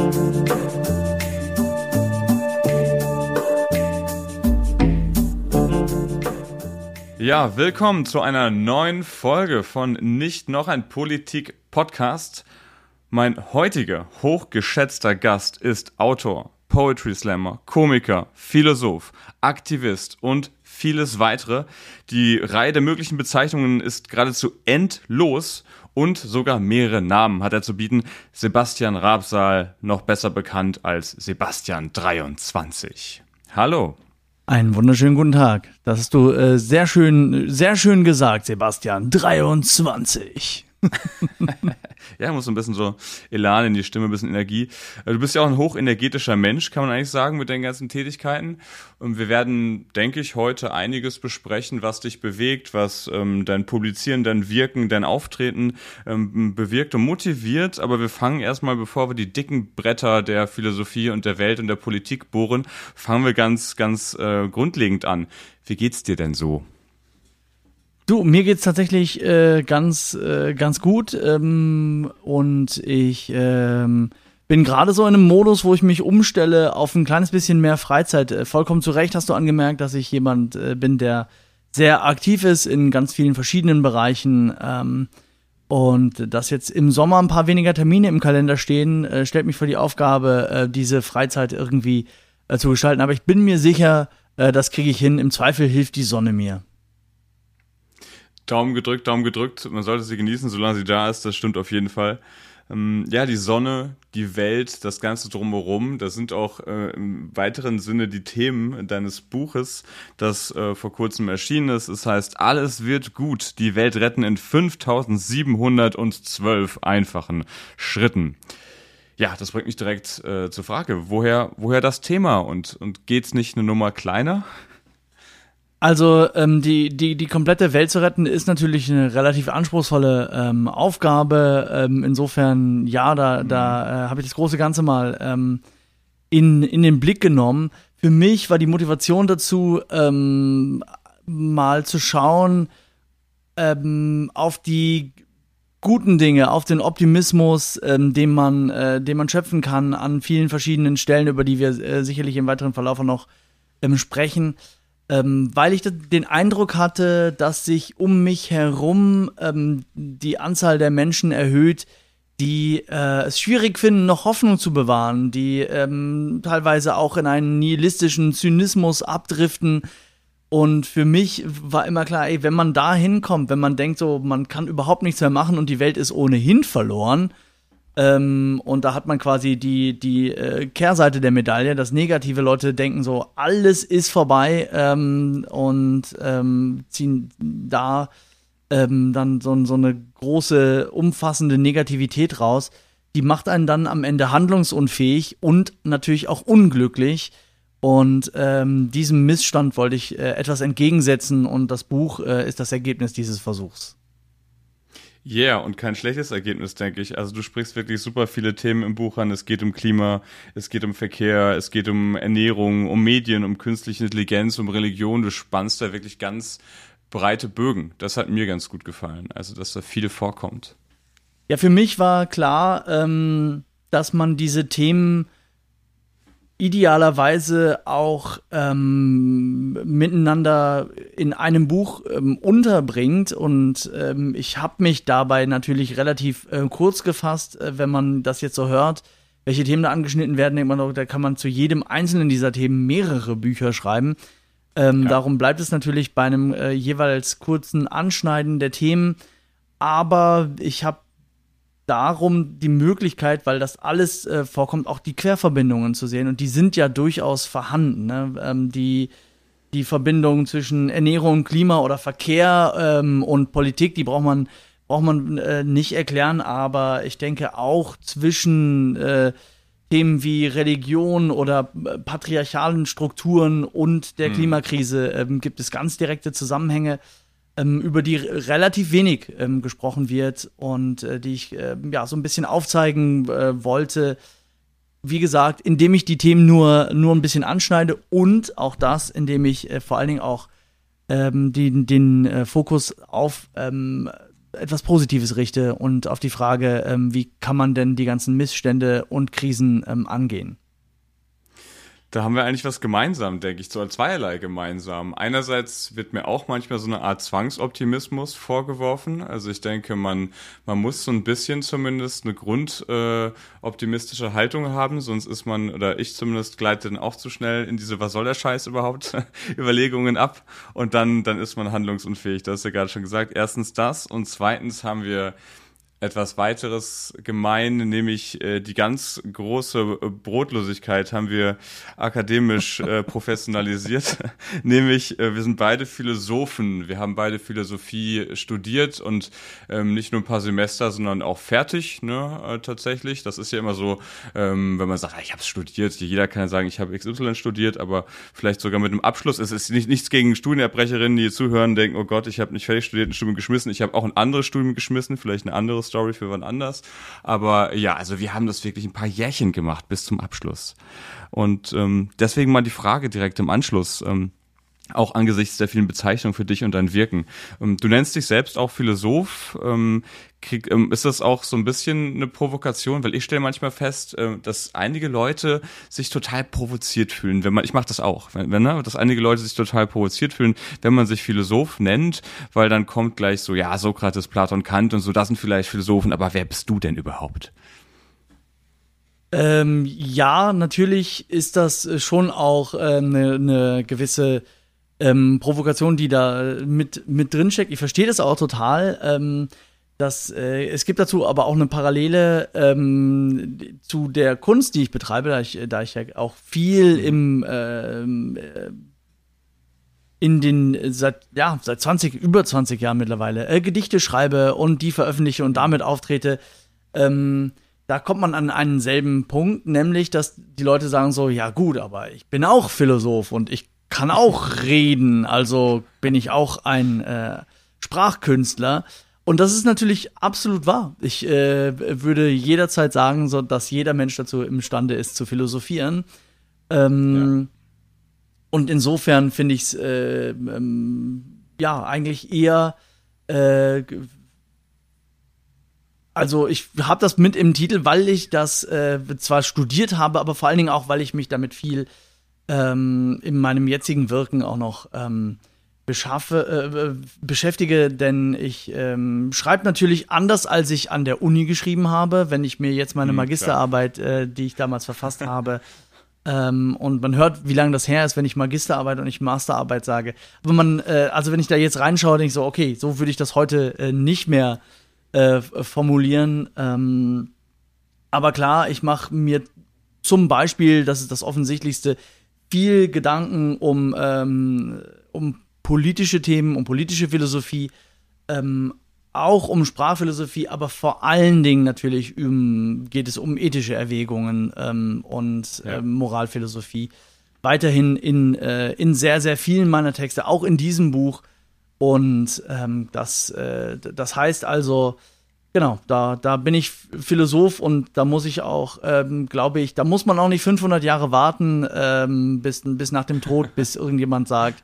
Ja, willkommen zu einer neuen Folge von Nicht noch ein Politik-Podcast. Mein heutiger hochgeschätzter Gast ist Autor, Poetry Slammer, Komiker, Philosoph, Aktivist und vieles weitere. Die Reihe der möglichen Bezeichnungen ist geradezu endlos und sogar mehrere Namen hat er zu bieten. Sebastian Rabsal, noch besser bekannt als Sebastian 23. Hallo. Einen wunderschönen guten Tag. Das hast du sehr schön gesagt, Sebastian. 23. Ja, muss ein bisschen so Elan in die Stimme, ein bisschen Energie. Du bist ja auch ein hochenergetischer Mensch, kann man eigentlich sagen, mit deinen ganzen Tätigkeiten. Und wir werden, denke ich, heute einiges besprechen, was dich bewegt, was dein Publizieren, dein Wirken, dein Auftreten bewirkt und motiviert. Aber wir fangen erstmal, bevor wir die dicken Bretter der Philosophie und der Welt und der Politik bohren, fangen wir ganz grundlegend an. Wie geht's dir denn so? Du, mir geht's tatsächlich ganz gut und ich bin gerade so in einem Modus, wo ich mich umstelle auf ein kleines bisschen mehr Freizeit. Vollkommen zu Recht hast du angemerkt, dass ich jemand bin, der sehr aktiv ist in ganz vielen verschiedenen Bereichen und dass jetzt im Sommer ein paar weniger Termine im Kalender stehen, stellt mich vor die Aufgabe, diese Freizeit irgendwie zu gestalten. Aber ich bin mir sicher, das kriege ich hin. Im Zweifel hilft die Sonne mir. Daumen gedrückt. Man sollte sie genießen, solange sie da ist. Das stimmt auf jeden Fall. Ja, die Sonne, die Welt, das Ganze drumherum, das sind auch im weiteren Sinne die Themen deines Buches, das vor kurzem erschienen ist. Es heißt, alles wird gut, die Welt retten in 5712 einfachen Schritten. Ja, das bringt mich direkt zur Frage, woher das Thema und geht's nicht eine Nummer kleiner? Also die komplette Welt zu retten ist natürlich eine relativ anspruchsvolle Aufgabe. Insofern, ja, da habe ich das große Ganze mal in den Blick genommen. Für mich war die Motivation dazu, mal zu schauen auf die guten Dinge, auf den Optimismus, den man schöpfen kann an vielen verschiedenen Stellen, über die wir sicherlich im weiteren Verlauf noch sprechen. Weil ich den Eindruck hatte, dass sich um mich herum die Anzahl der Menschen erhöht, die es schwierig finden, noch Hoffnung zu bewahren, die teilweise auch in einen nihilistischen Zynismus abdriften. Und für mich war immer klar, ey, wenn man da hinkommt, wenn man denkt, so man kann überhaupt nichts mehr machen und die Welt ist ohnehin verloren, und da hat man quasi die Kehrseite der Medaille, das negative Leute denken so, alles ist vorbei und ziehen da dann so eine große, umfassende Negativität raus. Die macht einen dann am Ende handlungsunfähig und natürlich auch unglücklich. Und diesem Missstand wollte ich etwas entgegensetzen und das Buch ist das Ergebnis dieses Versuchs. Yeah, und kein schlechtes Ergebnis, denke ich. Also du sprichst wirklich super viele Themen im Buch an. Es geht um Klima, es geht um Verkehr, es geht um Ernährung, um Medien, um künstliche Intelligenz, um Religion. Du spannst da wirklich ganz breite Bögen. Das hat mir ganz gut gefallen. Also, dass da viel vorkommt. Ja, für mich war klar, dass man diese Themen idealerweise auch miteinander in einem Buch unterbringt und ich habe mich dabei natürlich relativ kurz gefasst, wenn man das jetzt so hört, welche Themen da angeschnitten werden, denkt man doch, da kann man zu jedem einzelnen dieser Themen mehrere Bücher schreiben. Darum bleibt es natürlich bei einem jeweils kurzen Anschneiden der Themen, aber ich habe darum die Möglichkeit, weil das alles vorkommt, auch die Querverbindungen zu sehen. Und die sind ja durchaus vorhanden. Ne? Die Verbindung zwischen Ernährung, Klima oder Verkehr und Politik, die braucht man nicht erklären. Aber ich denke auch zwischen Themen wie Religion oder patriarchalen Strukturen und der Klimakrise gibt es ganz direkte Zusammenhänge, über die relativ wenig gesprochen wird und die ich so ein bisschen aufzeigen wollte. Wie gesagt, indem ich die Themen nur ein bisschen anschneide und auch das, indem ich vor allen Dingen auch den Fokus auf etwas Positives richte und auf die Frage, wie kann man denn die ganzen Missstände und Krisen angehen. Da haben wir eigentlich was gemeinsam, denke ich, so zweierlei gemeinsam. Einerseits wird mir auch manchmal so eine Art Zwangsoptimismus vorgeworfen. Also ich denke, man muss so ein bisschen zumindest eine optimistische Haltung haben, sonst ist man, oder ich zumindest, gleite dann auch zu schnell in diese was soll der Scheiß überhaupt Überlegungen ab und dann ist man handlungsunfähig. Das hast du ja gerade schon gesagt. Erstens das und zweitens haben wir etwas weiteres gemein, nämlich die ganz große Brotlosigkeit haben wir akademisch professionalisiert. Nämlich, wir sind beide Philosophen. Wir haben beide Philosophie studiert und nicht nur ein paar Semester, sondern auch fertig, ne, tatsächlich. Das ist ja immer so, wenn man sagt, ich habe es studiert. Jeder kann ja sagen, ich habe XY studiert, aber vielleicht sogar mit einem Abschluss. Es ist nichts gegen Studienabbrecherinnen, die hier zuhören, denken, oh Gott, ich habe nicht fertig studiert, ein Studium geschmissen. Ich habe auch ein anderes Studium geschmissen, vielleicht eine andere Story für wann anders. Aber ja, also wir haben das wirklich ein paar Jährchen gemacht bis zum Abschluss. Und deswegen mal die Frage direkt im Anschluss, auch angesichts der vielen Bezeichnungen für dich und dein Wirken. Du nennst dich selbst auch Philosoph. Ist das auch so ein bisschen eine Provokation? Weil ich stelle manchmal fest, dass einige Leute sich total provoziert fühlen, ich mache das auch, dass einige Leute sich total provoziert fühlen, wenn man sich Philosoph nennt, weil dann kommt gleich so, ja, Sokrates, Platon, Kant und so, das sind vielleicht Philosophen, aber wer bist du denn überhaupt? Ja, natürlich ist das schon auch eine gewisse Provokation, die da mit drin steckt. Ich verstehe das auch total. Es gibt dazu aber auch eine Parallele zu der Kunst, die ich betreibe, da ich ja auch viel seit über 20 Jahren mittlerweile Gedichte schreibe und die veröffentliche und damit auftrete. Da kommt man an einen selben Punkt, nämlich, dass die Leute sagen so, ja gut, aber ich bin auch Philosoph und ich kann auch reden, also bin ich auch ein Sprachkünstler. Und das ist natürlich absolut wahr. Ich würde jederzeit sagen, so, dass jeder Mensch dazu imstande ist, zu philosophieren. Ja. Und insofern finde ich es eigentlich eher also ich habe das mit im Titel, weil ich das zwar studiert habe, aber vor allen Dingen auch, weil ich mich damit viel in meinem jetzigen Wirken auch noch beschäftige, denn ich schreibe natürlich anders, als ich an der Uni geschrieben habe, wenn ich mir jetzt meine Magisterarbeit, die ich damals verfasst habe, und man hört, wie lange das her ist, wenn ich Magisterarbeit und nicht Masterarbeit sage. Aber also wenn ich da jetzt reinschaue, denke ich so, okay, so würde ich das heute nicht mehr formulieren. Aber klar, ich mache mir zum Beispiel, das ist das Offensichtlichste, viel Gedanken um politische Themen, um politische Philosophie, auch um Sprachphilosophie, aber vor allen Dingen natürlich geht es um ethische Erwägungen und Moralphilosophie. Weiterhin in sehr, sehr vielen meiner Texte, auch in diesem Buch. Und das heißt also, genau, da bin ich Philosoph und da muss ich auch, glaube ich, da muss man auch nicht 500 Jahre warten, bis nach dem Tod, bis irgendjemand sagt,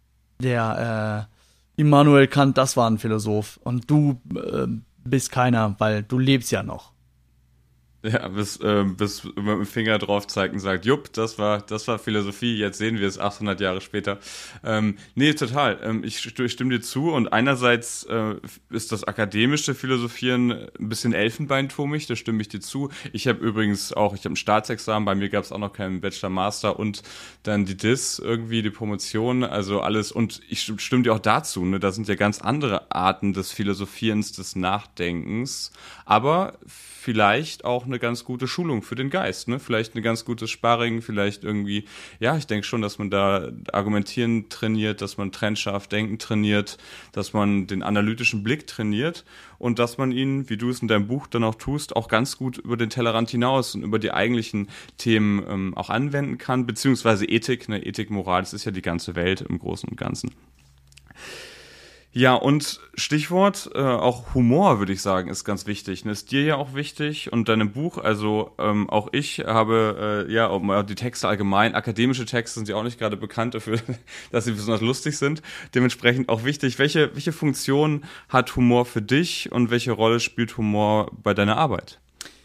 der Immanuel Kant, das war ein Philosoph und du bist keiner, weil du lebst ja noch. Ja, bis mit dem Finger drauf zeigt und sagt, jupp, das war Philosophie, jetzt sehen wir es 800 Jahre später. Nee, total. Ich stimme dir zu und einerseits ist das akademische Philosophieren ein bisschen elfenbeinturmig, da stimme ich dir zu. Ich habe übrigens auch, ein Staatsexamen, bei mir gab es auch noch keinen Bachelor, Master und dann die DIS, irgendwie die Promotion, also alles. Und ich stimme dir auch dazu, ne? Da sind ja ganz andere Arten des Philosophierens, des Nachdenkens, aber vielleicht auch eine ganz gute Schulung für den Geist, ne? Vielleicht ein ganz gutes Sparring, vielleicht irgendwie, ja, ich denke schon, dass man da Argumentieren trainiert, dass man trennscharf Denken trainiert, dass man den analytischen Blick trainiert und dass man ihn, wie du es in deinem Buch dann auch tust, auch ganz gut über den Tellerrand hinaus und über die eigentlichen Themen auch anwenden kann, beziehungsweise Ethik, ne? Ethik, Moral, das ist ja die ganze Welt im Großen und Ganzen. Ja, und Stichwort, auch Humor, würde ich sagen, ist ganz wichtig. Ne? Ist dir ja auch wichtig und deinem Buch, also auch ich habe, die Texte allgemein, akademische Texte sind ja auch nicht gerade bekannt dafür, dass sie besonders lustig sind. Dementsprechend auch wichtig, welche Funktion hat Humor für dich und welche Rolle spielt Humor bei deiner Arbeit?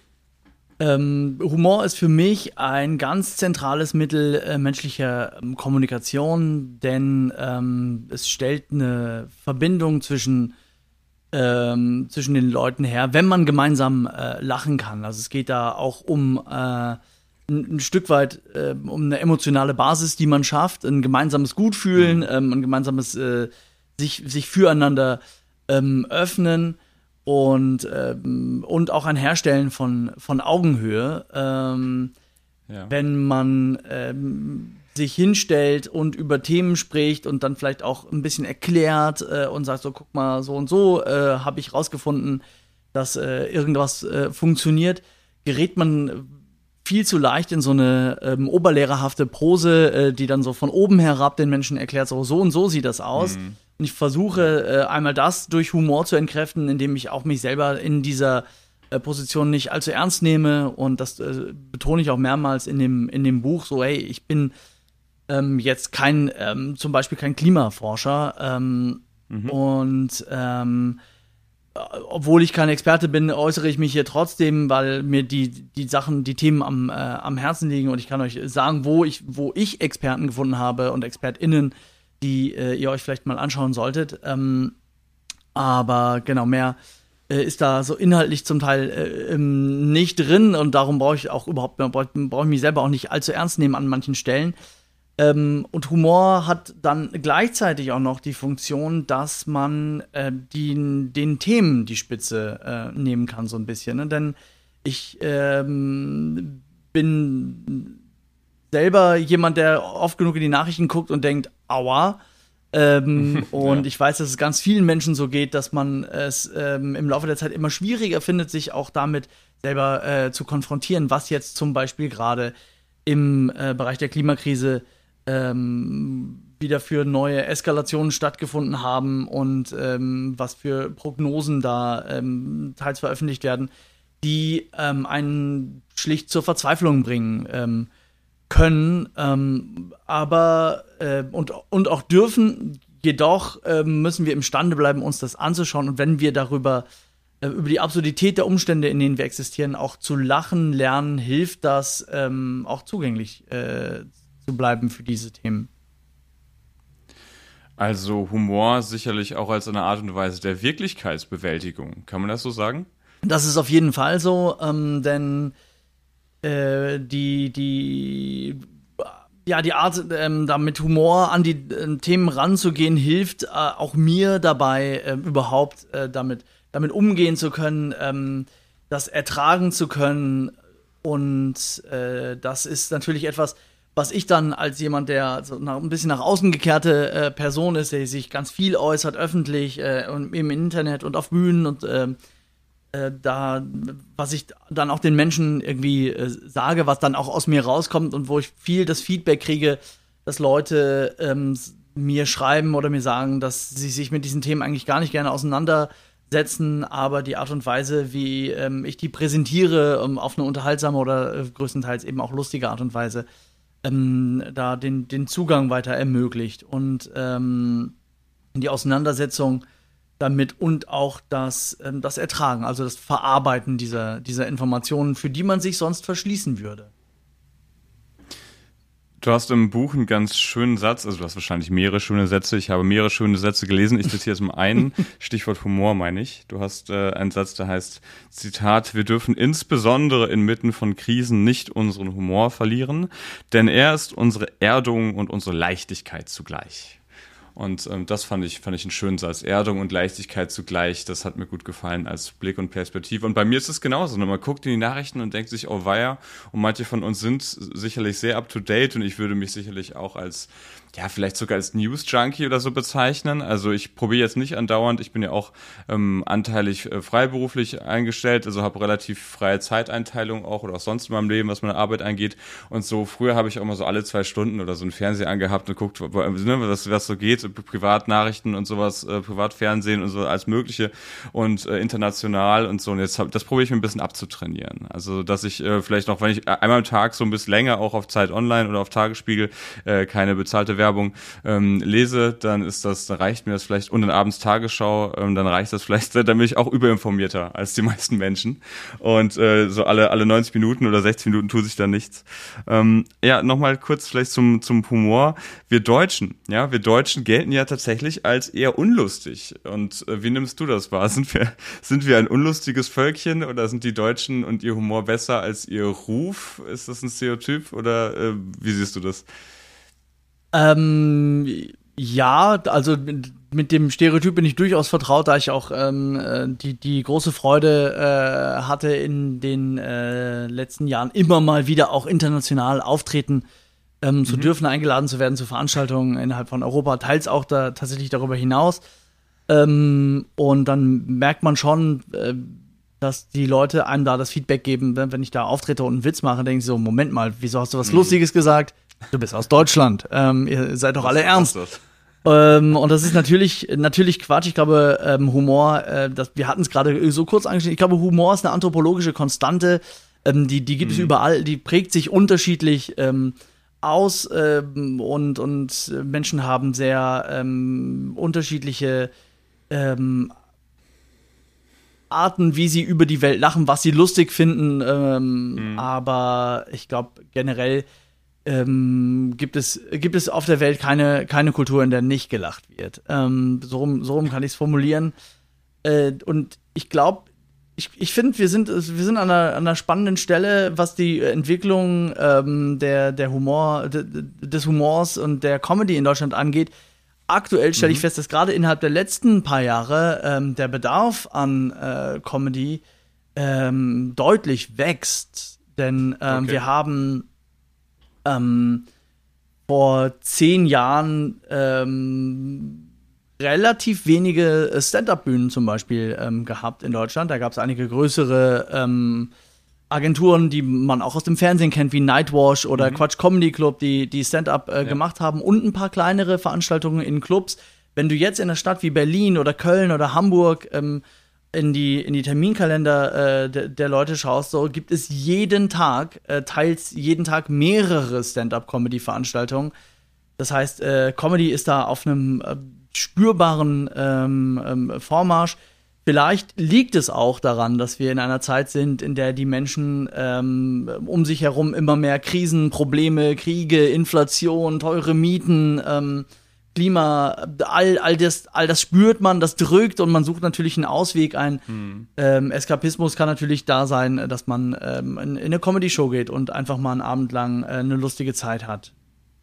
Humor ist für mich ein ganz zentrales Mittel menschlicher Kommunikation, denn es stellt eine Verbindung zwischen den Leuten her, wenn man gemeinsam lachen kann. Also es geht da auch um ein Stück weit um eine emotionale Basis, die man schafft, ein gemeinsames Gutfühlen, ein gemeinsames sich füreinander öffnen. Und auch ein Herstellen von Augenhöhe, wenn man sich hinstellt und über Themen spricht und dann vielleicht auch ein bisschen erklärt und sagt so, guck mal, so und so habe ich rausgefunden, dass irgendwas funktioniert, gerät man viel zu leicht in so eine oberlehrerhafte Prose, die dann so von oben herab den Menschen erklärt, so und so sieht das aus. Und ich versuche einmal das durch Humor zu entkräften, indem ich auch mich selber in dieser Position nicht allzu ernst nehme. Und das betone ich auch mehrmals in dem Buch. So, hey, ich bin jetzt zum Beispiel kein Klimaforscher. Und obwohl ich kein Experte bin, äußere ich mich hier trotzdem, weil mir die Themen am Herzen liegen. Und ich kann euch sagen, wo ich Experten gefunden habe und ExpertInnen, die ihr euch vielleicht mal anschauen solltet. Aber genau, mehr ist da so inhaltlich zum Teil nicht drin und darum brauche ich mich selber auch nicht allzu ernst nehmen an manchen Stellen. Und Humor hat dann gleichzeitig auch noch die Funktion, dass man den Themen die Spitze nehmen kann, so ein bisschen. Ne? Denn ich bin selber jemand, der oft genug in die Nachrichten guckt und denkt, aua. Und ich weiß, dass es ganz vielen Menschen so geht, dass man es im Laufe der Zeit immer schwieriger findet, sich auch damit selber zu konfrontieren, was jetzt zum Beispiel gerade im Bereich der Klimakrise wieder für neue Eskalationen stattgefunden haben und was für Prognosen da teils veröffentlicht werden, die einen schlicht zur Verzweiflung bringen können, aber und auch dürfen, jedoch müssen wir imstande bleiben, uns das anzuschauen und wenn wir über die Absurdität der Umstände, in denen wir existieren, auch zu lachen lernen, hilft das auch zugänglich zu bleiben für diese Themen. Also Humor sicherlich auch als eine Art und Weise der Wirklichkeitsbewältigung. Kann man das so sagen? Das ist auf jeden Fall so, denn die Art, da mit Humor an die Themen ranzugehen, hilft auch mir dabei, überhaupt damit umgehen zu können, das ertragen zu können. Und das ist natürlich etwas, was ich dann als jemand, der so ein bisschen nach außen gekehrte Person ist, der sich ganz viel äußert, öffentlich und im Internet und auf Bühnen und was ich dann auch den Menschen irgendwie sage, was dann auch aus mir rauskommt und wo ich viel das Feedback kriege, dass Leute mir schreiben oder mir sagen, dass sie sich mit diesen Themen eigentlich gar nicht gerne auseinandersetzen, aber die Art und Weise, wie ich die präsentiere, auf eine unterhaltsame oder größtenteils eben auch lustige Art und Weise, da den Zugang weiter ermöglicht und die Auseinandersetzung damit und auch das Ertragen, also das Verarbeiten dieser Informationen, für die man sich sonst verschließen würde. Du hast im Buch einen ganz schönen Satz, also du hast wahrscheinlich mehrere schöne Sätze, ich habe mehrere schöne Sätze gelesen, ich zitiere jetzt mal einen, Stichwort Humor meine ich. Du hast einen Satz, der heißt, Zitat, wir dürfen insbesondere inmitten von Krisen nicht unseren Humor verlieren, denn er ist unsere Erdung und unsere Leichtigkeit zugleich. Und das fand ich einen schönen Satz. Erdung und Leichtigkeit zugleich, das hat mir gut gefallen als Blick und Perspektive. Und bei mir ist es genauso. Man guckt in die Nachrichten und denkt sich, oh weia, und manche von uns sind sicherlich sehr up-to-date und ich würde mich sicherlich auch als ja, vielleicht sogar als News-Junkie oder so bezeichnen. Also ich probiere jetzt nicht andauernd, ich bin ja auch anteilig freiberuflich eingestellt, also habe relativ freie Zeiteinteilung auch oder auch sonst in meinem Leben, was meine Arbeit angeht. Und so früher habe ich auch mal so alle 2 Stunden oder so einen Fernseher angehabt und guckt, was so geht, Privatnachrichten und sowas, Privatfernsehen und so alles Mögliche und international und so. Und das probiere ich mir ein bisschen abzutrainieren. Also dass ich vielleicht noch, wenn ich einmal am Tag so ein bisschen länger auch auf Zeit Online oder auf Tagesspiegel keine bezahlte Werbung lese, dann reicht mir das vielleicht, und dann abends Tagesschau, dann reicht das vielleicht, dann bin ich auch überinformierter als die meisten Menschen. Und so alle 90 Minuten oder 60 Minuten tut sich da nichts. Ja, nochmal kurz vielleicht zum Humor. Wir Deutschen gelten ja tatsächlich als eher unlustig. Und wie nimmst du das wahr? Sind wir ein unlustiges Völkchen oder sind die Deutschen und ihr Humor besser als ihr Ruf? Ist das ein Stereotyp oder wie siehst du das? Ja, also mit dem Stereotyp bin ich durchaus vertraut, da ich auch die große Freude hatte, in den letzten Jahren immer mal wieder auch international auftreten zu dürfen, eingeladen zu werden zu Veranstaltungen innerhalb von Europa, teils auch tatsächlich darüber hinaus. Und dann merkt man schon, dass die Leute einem da das Feedback geben, wenn ich da auftrete und einen Witz mache, denken sie so, Moment mal, wieso hast du was Lustiges gesagt? Du bist aus Deutschland. Ihr seid doch alle ernst. Und das ist natürlich Quatsch. Ich glaube, Humor, wir hatten es gerade so kurz angeschnitten, ich glaube, Humor ist eine anthropologische Konstante. Die gibt es überall, die prägt sich unterschiedlich aus und Menschen haben sehr unterschiedliche Arten, wie sie über die Welt lachen, was sie lustig finden. Aber ich glaube, generell gibt es auf der Welt keine Kultur, in der nicht gelacht wird. So rum kann ich es formulieren. Und ich glaube, ich finde, wir sind an einer spannenden Stelle, was die Entwicklung des Humors und der Comedy in Deutschland angeht. Aktuell stelle ich fest, dass gerade innerhalb der letzten paar Jahre der Bedarf an Comedy deutlich wächst. Denn wir haben vor 10 Jahren relativ wenige Stand-up-Bühnen zum Beispiel gehabt in Deutschland. Da gab es einige größere Agenturen, die man auch aus dem Fernsehen kennt, wie Nightwash oder Quatsch Comedy Club, die Stand-up gemacht haben, und ein paar kleinere Veranstaltungen in Clubs. Wenn du jetzt in einer Stadt wie Berlin oder Köln oder Hamburg in die Terminkalender der Leute schaust, so gibt es jeden Tag, teils jeden Tag mehrere Stand-up-Comedy-Veranstaltungen. Das heißt, Comedy ist da auf einem spürbaren Vormarsch. Vielleicht liegt es auch daran, dass wir in einer Zeit sind, in der die Menschen um sich herum immer mehr Krisen, Probleme, Kriege, Inflation, teure Mieten, Klima, all das spürt man, das drückt, und man sucht natürlich einen Ausweg ein. Eskapismus kann natürlich da sein, dass man in eine Comedy-Show geht und einfach mal einen Abend lang eine lustige Zeit hat.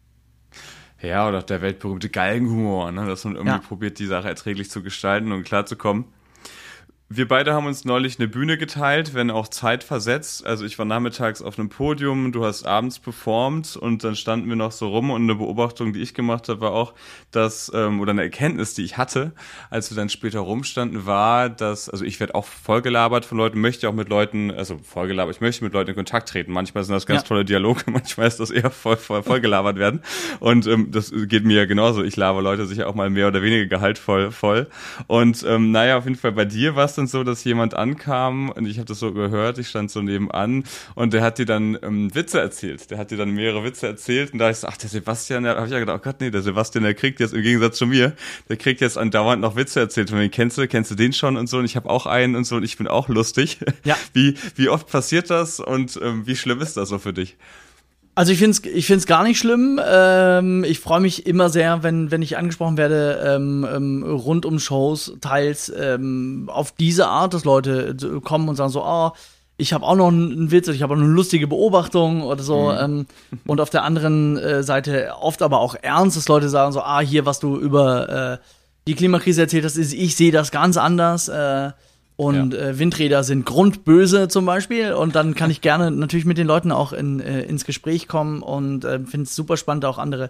Ja, oder der weltberühmte Galgenhumor, ne? Dass man irgendwie probiert, die Sache erträglich zu gestalten und klarzukommen. Wir beide haben uns neulich eine Bühne geteilt, wenn auch zeitversetzt. Also ich war nachmittags auf einem Podium, du hast abends performt, und dann standen wir noch so rum, und eine Beobachtung, die ich gemacht habe, war auch, dass, oder eine Erkenntnis, die ich hatte, als wir dann später rumstanden, war, dass, also ich werde auch vollgelabert von Leuten, möchte auch mit Leuten, also vollgelabert, ich möchte mit Leuten in Kontakt treten. Manchmal sind das ganz tolle Dialoge, manchmal ist das eher vollgelabert werden. Und das geht mir ja genauso. Ich laber Leute sicher auch mal mehr oder weniger gehaltvoll voll. Und naja, auf jeden Fall bei dir war es dann so, dass jemand ankam, und ich habe das so gehört, ich stand so nebenan, und der hat dir dann Witze erzählt. Der hat dir dann mehrere Witze erzählt, und da ich so, ach, der Sebastian, da habe ich ja gedacht, oh Gott, nee, der Sebastian, der kriegt jetzt im Gegensatz zu mir, der kriegt jetzt andauernd noch Witze erzählt. Und kennst du den schon und so, und ich habe auch einen und so, und ich bin auch lustig. Ja. Wie oft passiert das, und wie schlimm ist das so für dich? Also ich find's gar nicht schlimm. Ich freue mich immer sehr, wenn ich angesprochen werde rund um Shows, teils auf diese Art, dass Leute kommen und sagen so, oh, ich habe auch noch einen Witz, oder ich habe auch noch eine lustige Beobachtung oder so. Und auf der anderen Seite oft aber auch ernst, dass Leute sagen so, hier, was du über die Klimakrise erzählt hast, ich sehe das ganz anders. Und Windräder sind grundböse zum Beispiel. Und dann kann ich gerne natürlich mit den Leuten auch ins Gespräch kommen, und finde es super spannend, auch andere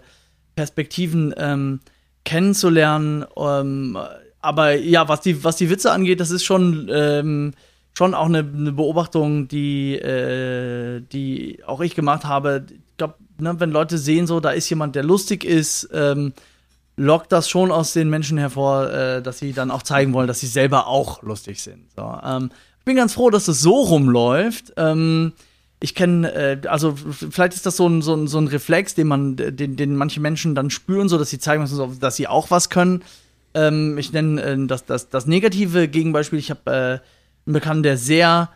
Perspektiven kennenzulernen. Aber ja, was die Witze angeht, das ist schon auch eine Beobachtung, die auch ich gemacht habe. Ich glaube, ne, wenn Leute sehen, so, da ist jemand, der lustig ist, lockt das schon aus den Menschen hervor, dass sie dann auch zeigen wollen, dass sie selber auch lustig sind. So, ich bin ganz froh, dass es so rumläuft. Ich kenne, also vielleicht ist das so ein Reflex, den manche Menschen dann spüren, so dass sie zeigen müssen, dass sie auch was können. Ich nenne das negative Gegenbeispiel. Ich habe einen Bekannten, der sehr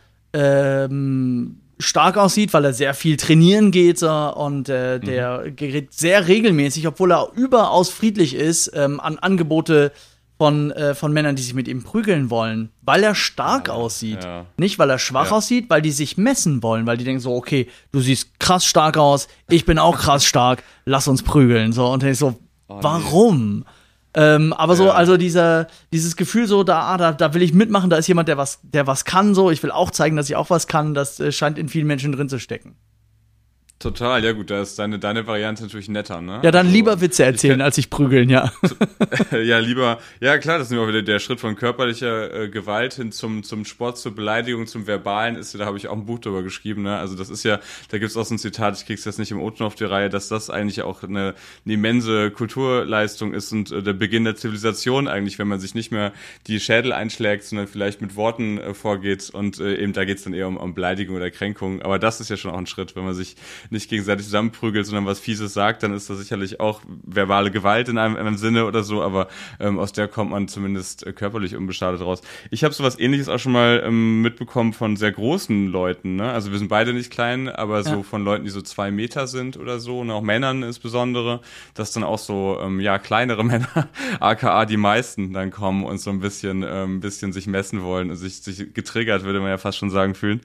stark aussieht, weil er sehr viel trainieren geht und der gerät sehr regelmäßig, obwohl er überaus friedlich ist, an Angebote von Männern, die sich mit ihm prügeln wollen, weil er stark aussieht. Ja. Nicht, weil er schwach aussieht, weil die sich messen wollen, weil die denken so, okay, du siehst krass stark aus, ich bin auch krass stark, lass uns prügeln. So, und ich so, warum? Aber so, also dieses Gefühl so, da will ich mitmachen, da ist jemand, der was kann, so, ich will auch zeigen, dass ich auch was kann, das scheint in vielen Menschen drin zu stecken. Total, ja gut, da ist deine Variante natürlich netter, ne? Ja, dann lieber Witze erzählen, als sich prügeln, ja. Ja, lieber, ja klar, das ist immer wieder der Schritt von körperlicher Gewalt hin zum Sport, zur Beleidigung, zum Verbalen, da habe ich auch ein Buch drüber geschrieben, ne? Also das ist ja, da gibt's auch so ein Zitat, ich krieg's jetzt nicht im O-Ton auf die Reihe, dass das eigentlich auch eine immense Kulturleistung ist und der Beginn der Zivilisation eigentlich, wenn man sich nicht mehr die Schädel einschlägt, sondern vielleicht mit Worten vorgeht und eben da geht's dann eher um Beleidigung oder Kränkung, aber das ist ja schon auch ein Schritt, wenn man sich nicht gegenseitig zusammenprügelt, sondern was Fieses sagt, dann ist das sicherlich auch verbale Gewalt in einem Sinne oder so, aber aus der kommt man zumindest körperlich unbeschadet raus. Ich habe sowas Ähnliches auch schon mal mitbekommen von sehr großen Leuten, ne? Also wir sind beide nicht klein, aber so von Leuten, die so 2 Meter sind oder so, und auch Männern insbesondere, dass dann auch so kleinere Männer, aka die meisten, dann kommen und so ein bisschen sich messen wollen und sich getriggert, würde man ja fast schon sagen, fühlen,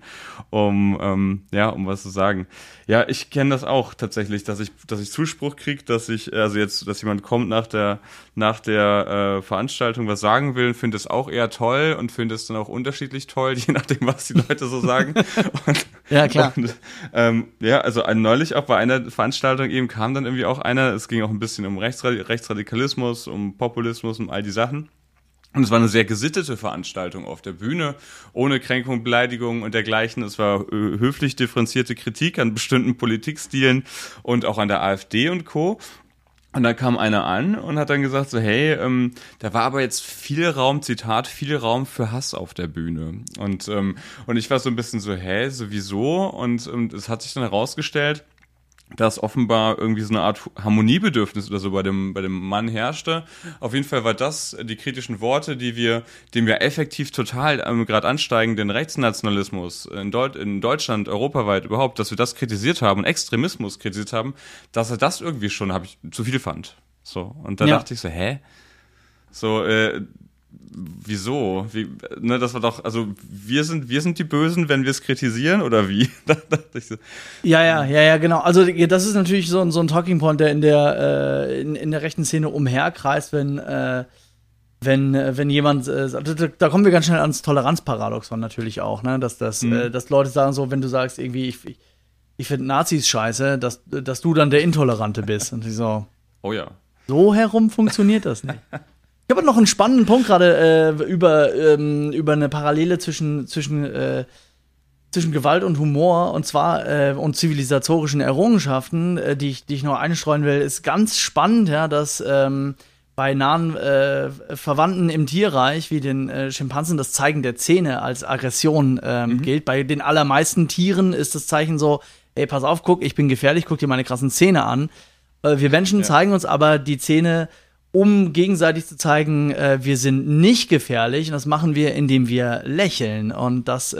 um was zu sagen. Ja, ich kenne das auch tatsächlich, dass ich Zuspruch kriege, dass jemand kommt nach der Veranstaltung, was sagen will, finde es auch eher toll und finde es dann auch unterschiedlich toll, je nachdem, was die Leute so sagen. Ja, klar. Und, also neulich auch bei einer Veranstaltung eben kam dann irgendwie auch einer, es ging auch ein bisschen um Rechtsradikalismus, um Populismus, um all die Sachen. Und es war eine sehr gesittete Veranstaltung auf der Bühne, ohne Kränkung, Beleidigung und dergleichen. Es war höflich differenzierte Kritik an bestimmten Politikstilen und auch an der AfD und Co. Und dann kam einer an und hat dann gesagt so, hey, da war aber jetzt viel Raum für Hass auf der Bühne. Und ich war so ein bisschen so, sowieso? Und es hat sich dann herausgestellt, dass offenbar irgendwie so eine Art Harmoniebedürfnis oder so bei dem Mann herrschte. Auf jeden Fall war das die kritischen Worte, dem wir effektiv total gerade ansteigenden Rechtsnationalismus in Deutschland, europaweit überhaupt, dass wir das kritisiert haben und Extremismus kritisiert haben, dass er das irgendwie schon zu viel fand. So, und da dachte ich so, so, wieso? Das war doch, also wir sind die Bösen, wenn wir es kritisieren, oder wie? Da dachte ich so. Ja, genau. Also das ist natürlich so ein Talking Point, der in der rechten Szene umherkreist, wenn jemand, da kommen wir ganz schnell ans Toleranzparadoxon natürlich auch, ne? Dass Leute sagen so, wenn du sagst irgendwie, ich finde Nazis scheiße, dass du dann der Intolerante bist. Und ich so, oh ja. So herum funktioniert das nicht. Ich habe noch einen spannenden Punkt gerade über eine Parallele zwischen Gewalt und Humor und zwar und zivilisatorischen Errungenschaften, die ich noch einstreuen will, ist ganz spannend, ja, dass bei nahen Verwandten im Tierreich wie den Schimpansen das Zeigen der Zähne als Aggression gilt. Bei den allermeisten Tieren ist das Zeichen so, ey, pass auf, guck, ich bin gefährlich, guck dir meine krassen Zähne an. Wir Menschen zeigen uns aber die Zähne, um gegenseitig zu zeigen, wir sind nicht gefährlich. Und das machen wir, indem wir lächeln. Und das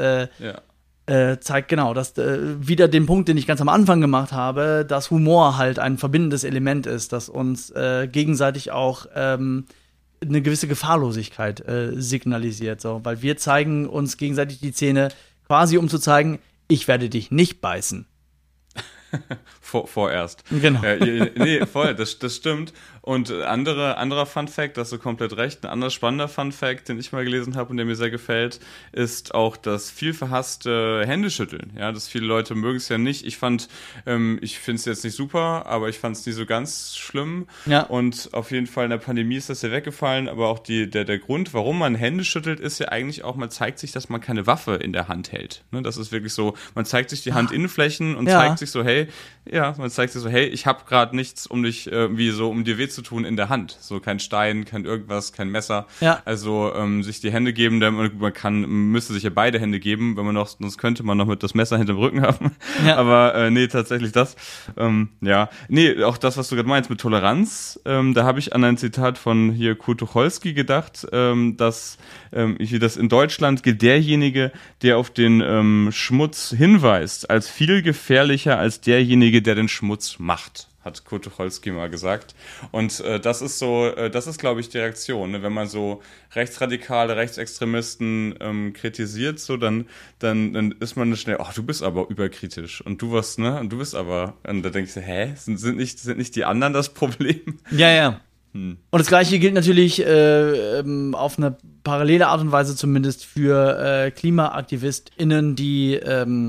zeigt genau, dass wieder den Punkt, den ich ganz am Anfang gemacht habe, dass Humor halt ein verbindendes Element ist, das uns gegenseitig auch eine gewisse Gefahrlosigkeit signalisiert. So. Weil wir zeigen uns gegenseitig die Zähne quasi, um zu zeigen, ich werde dich nicht beißen. Vorerst. Genau. Nee, voll, das stimmt. Und anderer Fun Fact, da hast du komplett recht, ein anderer spannender Fun Fact, den ich mal gelesen habe und der mir sehr gefällt, ist auch das viel verhasste Händeschütteln. Ja, dass viele Leute mögen es ja nicht. Ich finde es jetzt nicht super, aber ich fand es nie so ganz schlimm. Ja. Und auf jeden Fall in der Pandemie ist das ja weggefallen, aber auch der Grund, warum man Hände schüttelt, ist ja eigentlich auch, man zeigt sich, dass man keine Waffe in der Hand hält. Ne, das ist wirklich so, man zeigt sich die Handinnenflächen und zeigt sich so, hey, ich habe gerade nichts, um dich um dir weh zu tun in der Hand. So kein Stein, kein irgendwas, kein Messer. Ja. Also sich die Hände geben, müsste sich ja beide Hände geben, sonst könnte man noch mit das Messer hinterm Rücken haben. Ja. Aber nee, tatsächlich das. Auch das, was du gerade meinst mit Toleranz, da habe ich an ein Zitat von hier Kurt Tucholsky gedacht, dass in Deutschland gilt derjenige, der auf den Schmutz hinweist, als viel gefährlicher als derjenige, der den Schmutz macht, hat Kurt Tucholsky mal gesagt. Und das ist, glaube ich, die Reaktion. Ne? Wenn man so rechtsradikale Rechtsextremisten kritisiert, so dann ist man schnell, du bist aber überkritisch und du bist aber, und da denkst du, sind nicht die anderen das Problem? Ja. Und das Gleiche gilt natürlich auf eine parallele Art und Weise zumindest für KlimaaktivistInnen, die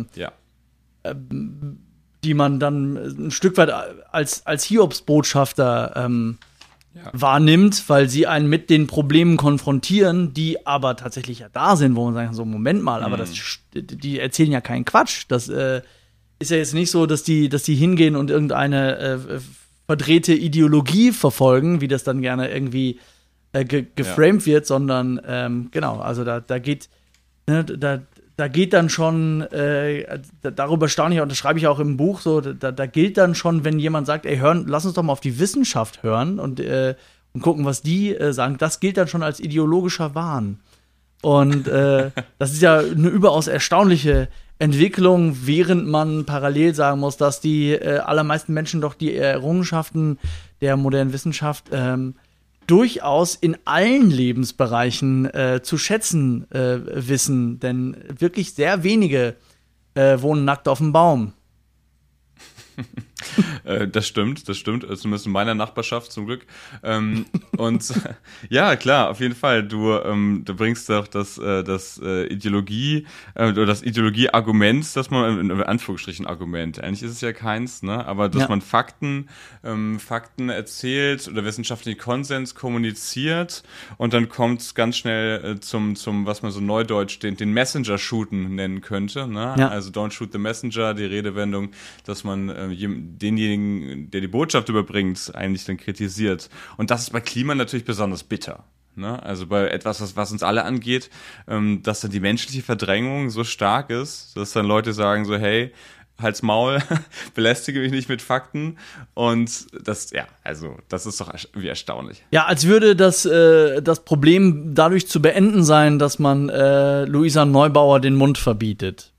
man dann ein Stück weit als Hiobsbotschafter wahrnimmt, weil sie einen mit den Problemen konfrontieren, die aber tatsächlich ja da sind, wo man sagt, so Moment mal, aber die erzählen ja keinen Quatsch. Das ist ja jetzt nicht so, dass die hingehen und irgendeine verdrehte Ideologie verfolgen, wie das dann gerne irgendwie geframed wird, sondern also da geht dann schon, darüber staune ich auch, das schreibe ich auch im Buch, so, da gilt dann schon, wenn jemand sagt, lass uns doch mal auf die Wissenschaft hören und gucken, was die sagen, das gilt dann schon als ideologischer Wahn. Und das ist ja eine überaus erstaunliche Entwicklung, während man parallel sagen muss, dass die allermeisten Menschen doch die Errungenschaften der modernen Wissenschaft durchaus in allen Lebensbereichen zu schätzen wissen, denn wirklich sehr wenige wohnen nackt auf dem Baum. Das stimmt, zumindest in meiner Nachbarschaft zum Glück. Und ja, klar, auf jeden Fall. Du bringst doch das Ideologie oder das Ideologie-Argument, dass man in Anführungsstrichen Argument. Eigentlich ist es ja keins, ne? Aber dass man Fakten erzählt oder wissenschaftlichen Konsens kommuniziert und dann kommt es ganz schnell zum was man so neudeutsch den Messenger-Shooten nennen könnte. Ne? Ja. Also don't shoot the messenger, die Redewendung, dass man denjenigen, der die Botschaft überbringt, eigentlich dann kritisiert. Und das ist bei Klima natürlich besonders bitter. Ne? Also bei etwas, was uns alle angeht, dass dann die menschliche Verdrängung so stark ist, dass dann Leute sagen so, hey, halt's Maul, belästige mich nicht mit Fakten. Und das ist doch wie erstaunlich. Ja, als würde das Problem dadurch zu beenden sein, dass man Luisa Neubauer den Mund verbietet.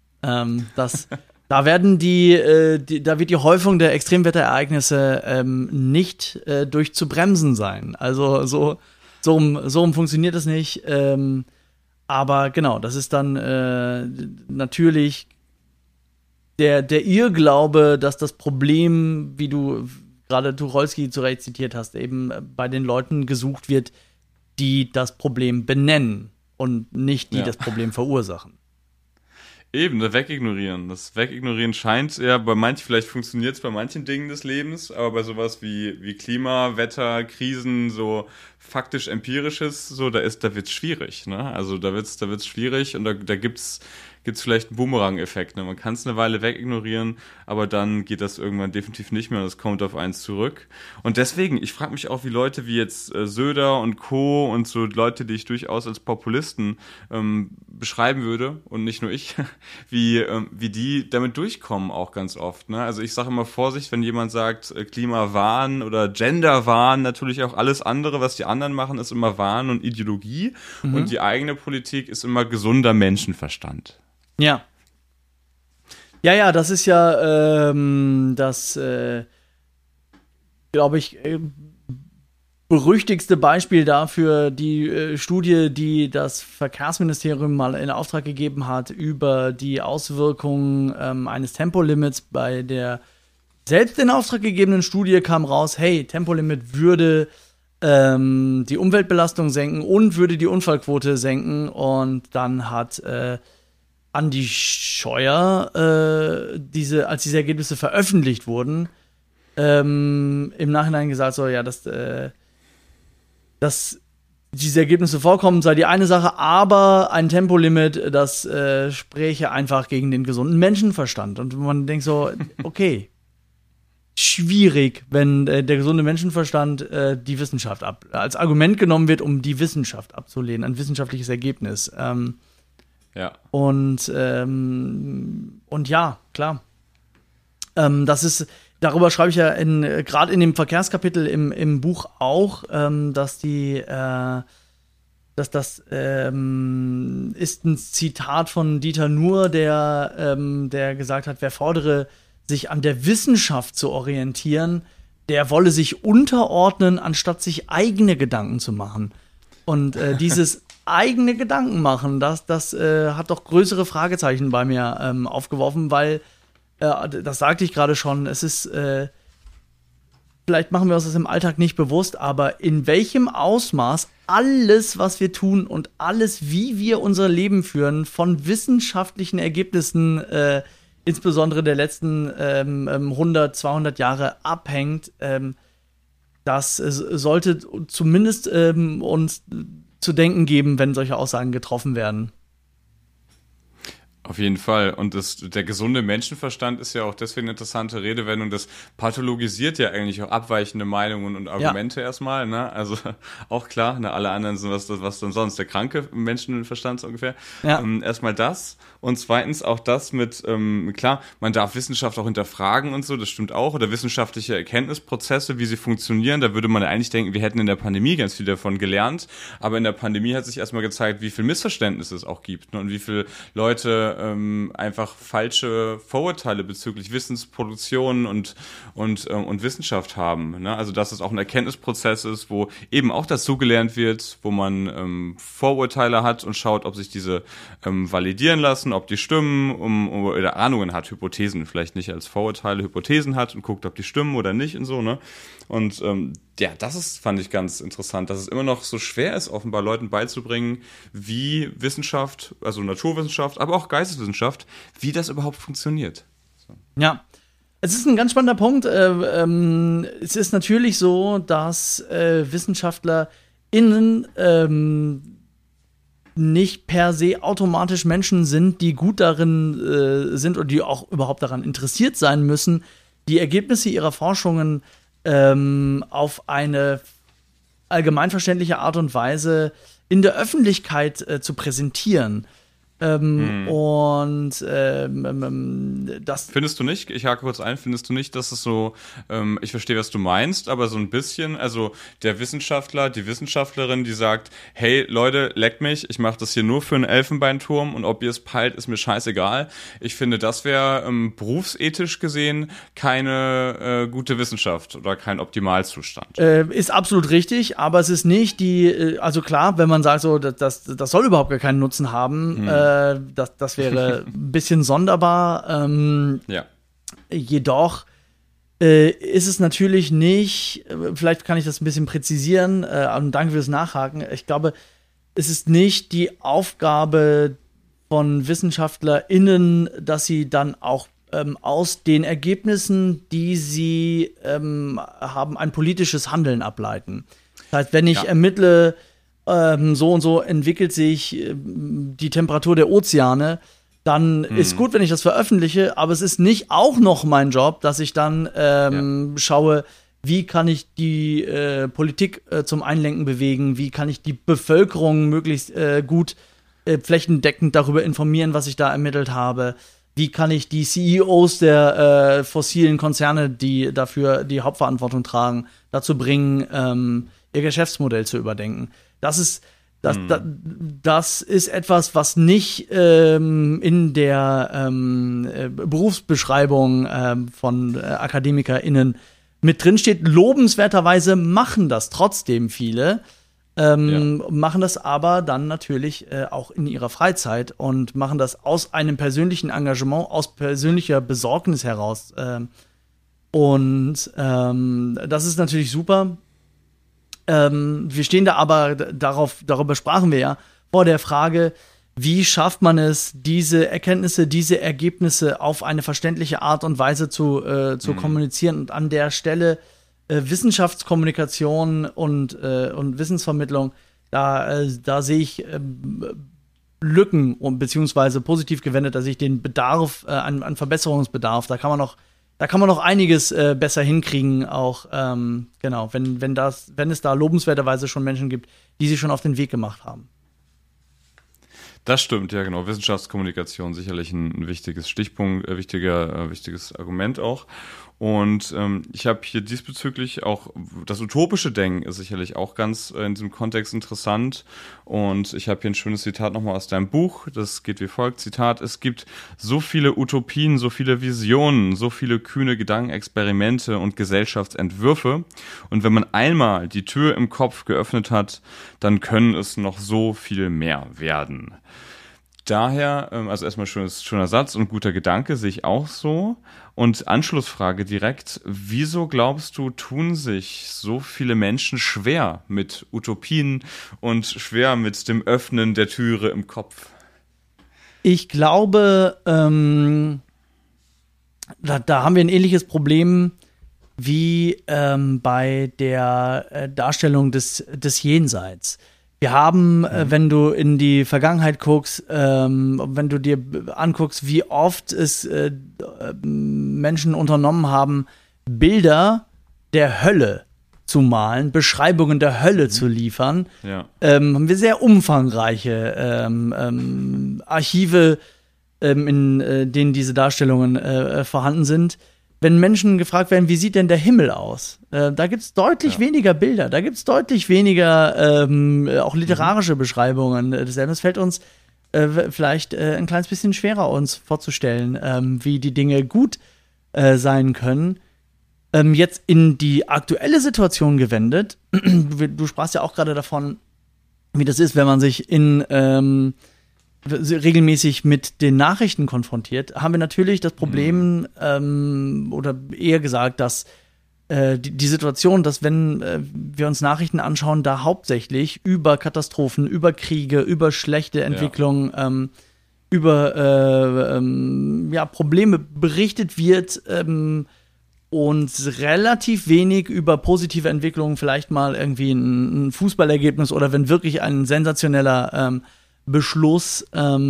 Da wird die Häufung der Extremwetterereignisse nicht durch zu bremsen sein. Also so funktioniert das nicht. Aber genau, das ist dann natürlich der Irrglaube, dass das Problem, wie du gerade Tucholsky zu Recht zitiert hast, eben bei den Leuten gesucht wird, die das Problem benennen und nicht die das Problem verursachen. Eben, das Wegignorieren scheint ja vielleicht funktioniert es bei manchen Dingen des Lebens, aber bei sowas wie Klima, Wetter, Krisen, so faktisch empirisches, so da wird's schwierig, ne? Also da wird's schwierig und da gibt's vielleicht einen Boomerang-Effekt. Ne? Man kann es eine Weile wegignorieren, aber dann geht das irgendwann definitiv nicht mehr und es kommt auf eins zurück. Und deswegen, ich frage mich auch, wie Leute wie jetzt Söder und Co. und so Leute, die ich durchaus als Populisten beschreiben würde, und nicht nur ich, wie die damit durchkommen auch ganz oft. Ne? Also ich sage immer Vorsicht, wenn jemand sagt Klimawahn oder Genderwahn, natürlich auch alles andere, was die anderen machen, ist immer Wahn und Ideologie und die eigene Politik ist immer gesunder Menschenverstand. Ja. Ja, das ist ja glaube ich, berüchtigste Beispiel dafür, die Studie, die das Verkehrsministerium mal in Auftrag gegeben hat über die Auswirkungen eines Tempolimits bei der selbst in Auftrag gegebenen Studie kam raus, hey, Tempolimit würde die Umweltbelastung senken und würde die Unfallquote senken. Und dann hat Andi Scheuer, als diese Ergebnisse veröffentlicht wurden, im Nachhinein gesagt, so, ja, dass diese Ergebnisse vorkommen, sei die eine Sache, aber ein Tempolimit, das spräche einfach gegen den gesunden Menschenverstand. Und man denkt so, okay, schwierig, wenn der gesunde Menschenverstand die Wissenschaft als Argument genommen wird, um die Wissenschaft abzulehnen, ein wissenschaftliches Ergebnis. Ja. Und ja, klar. Das ist, darüber schreibe ich ja gerade in dem Verkehrskapitel im Buch auch, dass das ist ein Zitat von Dieter Nuhr, der gesagt hat, wer fordere, sich an der Wissenschaft zu orientieren, der wolle sich unterordnen, anstatt sich eigene Gedanken zu machen. Und dieses eigene Gedanken machen, das hat doch größere Fragezeichen bei mir aufgeworfen, weil, das sagte ich gerade schon, es ist, vielleicht machen wir uns das im Alltag nicht bewusst, aber in welchem Ausmaß alles, was wir tun und alles, wie wir unser Leben führen, von wissenschaftlichen Ergebnissen insbesondere der letzten 100, 200 Jahre abhängt, das sollte zumindest uns zu denken geben, wenn solche Aussagen getroffen werden. Auf jeden Fall. Und der gesunde Menschenverstand ist ja auch deswegen eine interessante Redewendung. Das pathologisiert ja eigentlich auch abweichende Meinungen und Argumente erstmal. Ne? Also auch klar, ne, alle anderen sind was denn sonst, der kranke Menschenverstand so ungefähr. Ja. Erstmal das. Und zweitens auch das mit, klar, man darf Wissenschaft auch hinterfragen und so, das stimmt auch. Oder wissenschaftliche Erkenntnisprozesse, wie sie funktionieren. Da würde man ja eigentlich denken, wir hätten in der Pandemie ganz viel davon gelernt. Aber in der Pandemie hat sich erstmal gezeigt, wie viel Missverständnisse es auch gibt. Ne? Und wie viele Leute einfach falsche Vorurteile bezüglich Wissensproduktion und Wissenschaft haben. Ne? Also dass es auch ein Erkenntnisprozess ist, wo eben auch dazu gelernt wird, wo man Vorurteile hat und schaut, ob sich diese validieren lassen, ob die stimmen, oder Ahnungen hat, Hypothesen, vielleicht nicht als Vorurteile, Hypothesen hat und guckt, ob die stimmen oder nicht und so, ne? Und fand ich ganz interessant, dass es immer noch so schwer ist, offenbar Leuten beizubringen, wie Wissenschaft, also Naturwissenschaft, aber auch Geisteswissenschaft, wie das überhaupt funktioniert. So. Ja, es ist ein ganz spannender Punkt. Es ist natürlich so, dass WissenschaftlerInnen nicht per se automatisch Menschen sind, die gut darin sind und die auch überhaupt daran interessiert sein müssen, die Ergebnisse ihrer Forschungen auf eine allgemeinverständliche Art und Weise in der Öffentlichkeit zu präsentieren. Und das. Findest du nicht, ich hake kurz ein, findest du nicht, dass es so, ich verstehe, was du meinst, aber so ein bisschen, also der Wissenschaftler, die Wissenschaftlerin, die sagt, hey Leute, leckt mich, ich mache das hier nur für einen Elfenbeinturm und ob ihr es peilt, ist mir scheißegal. Ich finde, das wäre berufsethisch gesehen keine gute Wissenschaft oder kein Optimalzustand. Ist absolut richtig, aber es ist nicht also klar, wenn man sagt, so, das soll überhaupt gar keinen Nutzen haben, das wäre ein bisschen sonderbar. Ja. Jedoch ist es natürlich nicht, vielleicht kann ich das ein bisschen präzisieren, und danke fürs Nachhaken. Ich glaube, es ist nicht die Aufgabe von WissenschaftlerInnen, dass sie dann auch aus den Ergebnissen, die sie haben, ein politisches Handeln ableiten. Das heißt, wenn ich ermittle, so und so entwickelt sich die Temperatur der Ozeane, dann ist gut, wenn ich das veröffentliche, aber es ist nicht auch noch mein Job, dass ich dann schaue, wie kann ich die Politik zum Einlenken bewegen, wie kann ich die Bevölkerung möglichst gut flächendeckend darüber informieren, was ich da ermittelt habe, wie kann ich die CEOs der fossilen Konzerne, die dafür die Hauptverantwortung tragen, dazu bringen, ihr Geschäftsmodell zu überdenken. Das ist etwas, was nicht in der Berufsbeschreibung von AkademikerInnen mit drinsteht. Lobenswerterweise machen das trotzdem viele, machen das aber dann natürlich auch in ihrer Freizeit und machen das aus einem persönlichen Engagement, aus persönlicher Besorgnis heraus. Und das ist natürlich super. Wir stehen da aber, darüber sprachen wir ja, vor der Frage, wie schafft man es, diese Erkenntnisse, diese Ergebnisse auf eine verständliche Art und Weise zu kommunizieren und an der Stelle Wissenschaftskommunikation und Wissensvermittlung, da sehe ich Lücken beziehungsweise positiv gewendet, da sehe ich den Bedarf, an Verbesserungsbedarf. Da kann man noch einiges besser hinkriegen, auch genau, wenn es da lobenswerterweise schon Menschen gibt, die sich schon auf den Weg gemacht haben. Das stimmt, ja genau. Wissenschaftskommunikation sicherlich ein wichtiges Stichpunkt, wichtiges Argument auch. Und ich habe hier diesbezüglich auch, das utopische Denken ist sicherlich auch ganz in diesem Kontext interessant. Und ich habe hier ein schönes Zitat nochmal aus deinem Buch. Das geht wie folgt, Zitat: Es gibt so viele Utopien, so viele Visionen, so viele kühne Gedankenexperimente und Gesellschaftsentwürfe. Und wenn man einmal die Tür im Kopf geöffnet hat, dann können es noch so viel mehr werden. Daher, also erstmal schöner Satz und guter Gedanke, sehe ich auch so. Und Anschlussfrage direkt: Wieso glaubst du, tun sich so viele Menschen schwer mit Utopien und schwer mit dem Öffnen der Türe im Kopf? Ich glaube, da haben wir ein ähnliches Problem wie bei der Darstellung des Jenseits. Wir haben, wenn du in die Vergangenheit guckst, wenn du dir anguckst, wie oft es Menschen unternommen haben, Bilder der Hölle zu malen, Beschreibungen der Hölle zu liefern, haben wir sehr umfangreiche Archive, in denen diese Darstellungen vorhanden sind. Wenn Menschen gefragt werden, wie sieht denn der Himmel aus? Da gibt es deutlich weniger Bilder, da gibt es deutlich weniger auch literarische Beschreibungen desselben. Es fällt uns vielleicht ein kleines bisschen schwerer, uns vorzustellen, wie die Dinge gut sein können. Jetzt in die aktuelle Situation gewendet, du sprachst ja auch gerade davon, wie das ist, wenn man sich regelmäßig mit den Nachrichten konfrontiert, haben wir natürlich das Problem, oder eher gesagt, dass die Situation, dass wenn wir uns Nachrichten anschauen, da hauptsächlich über Katastrophen, über Kriege, über schlechte Entwicklungen, über Probleme berichtet wird und relativ wenig über positive Entwicklungen, vielleicht mal irgendwie ein Fußballergebnis oder wenn wirklich ein sensationeller Beschluss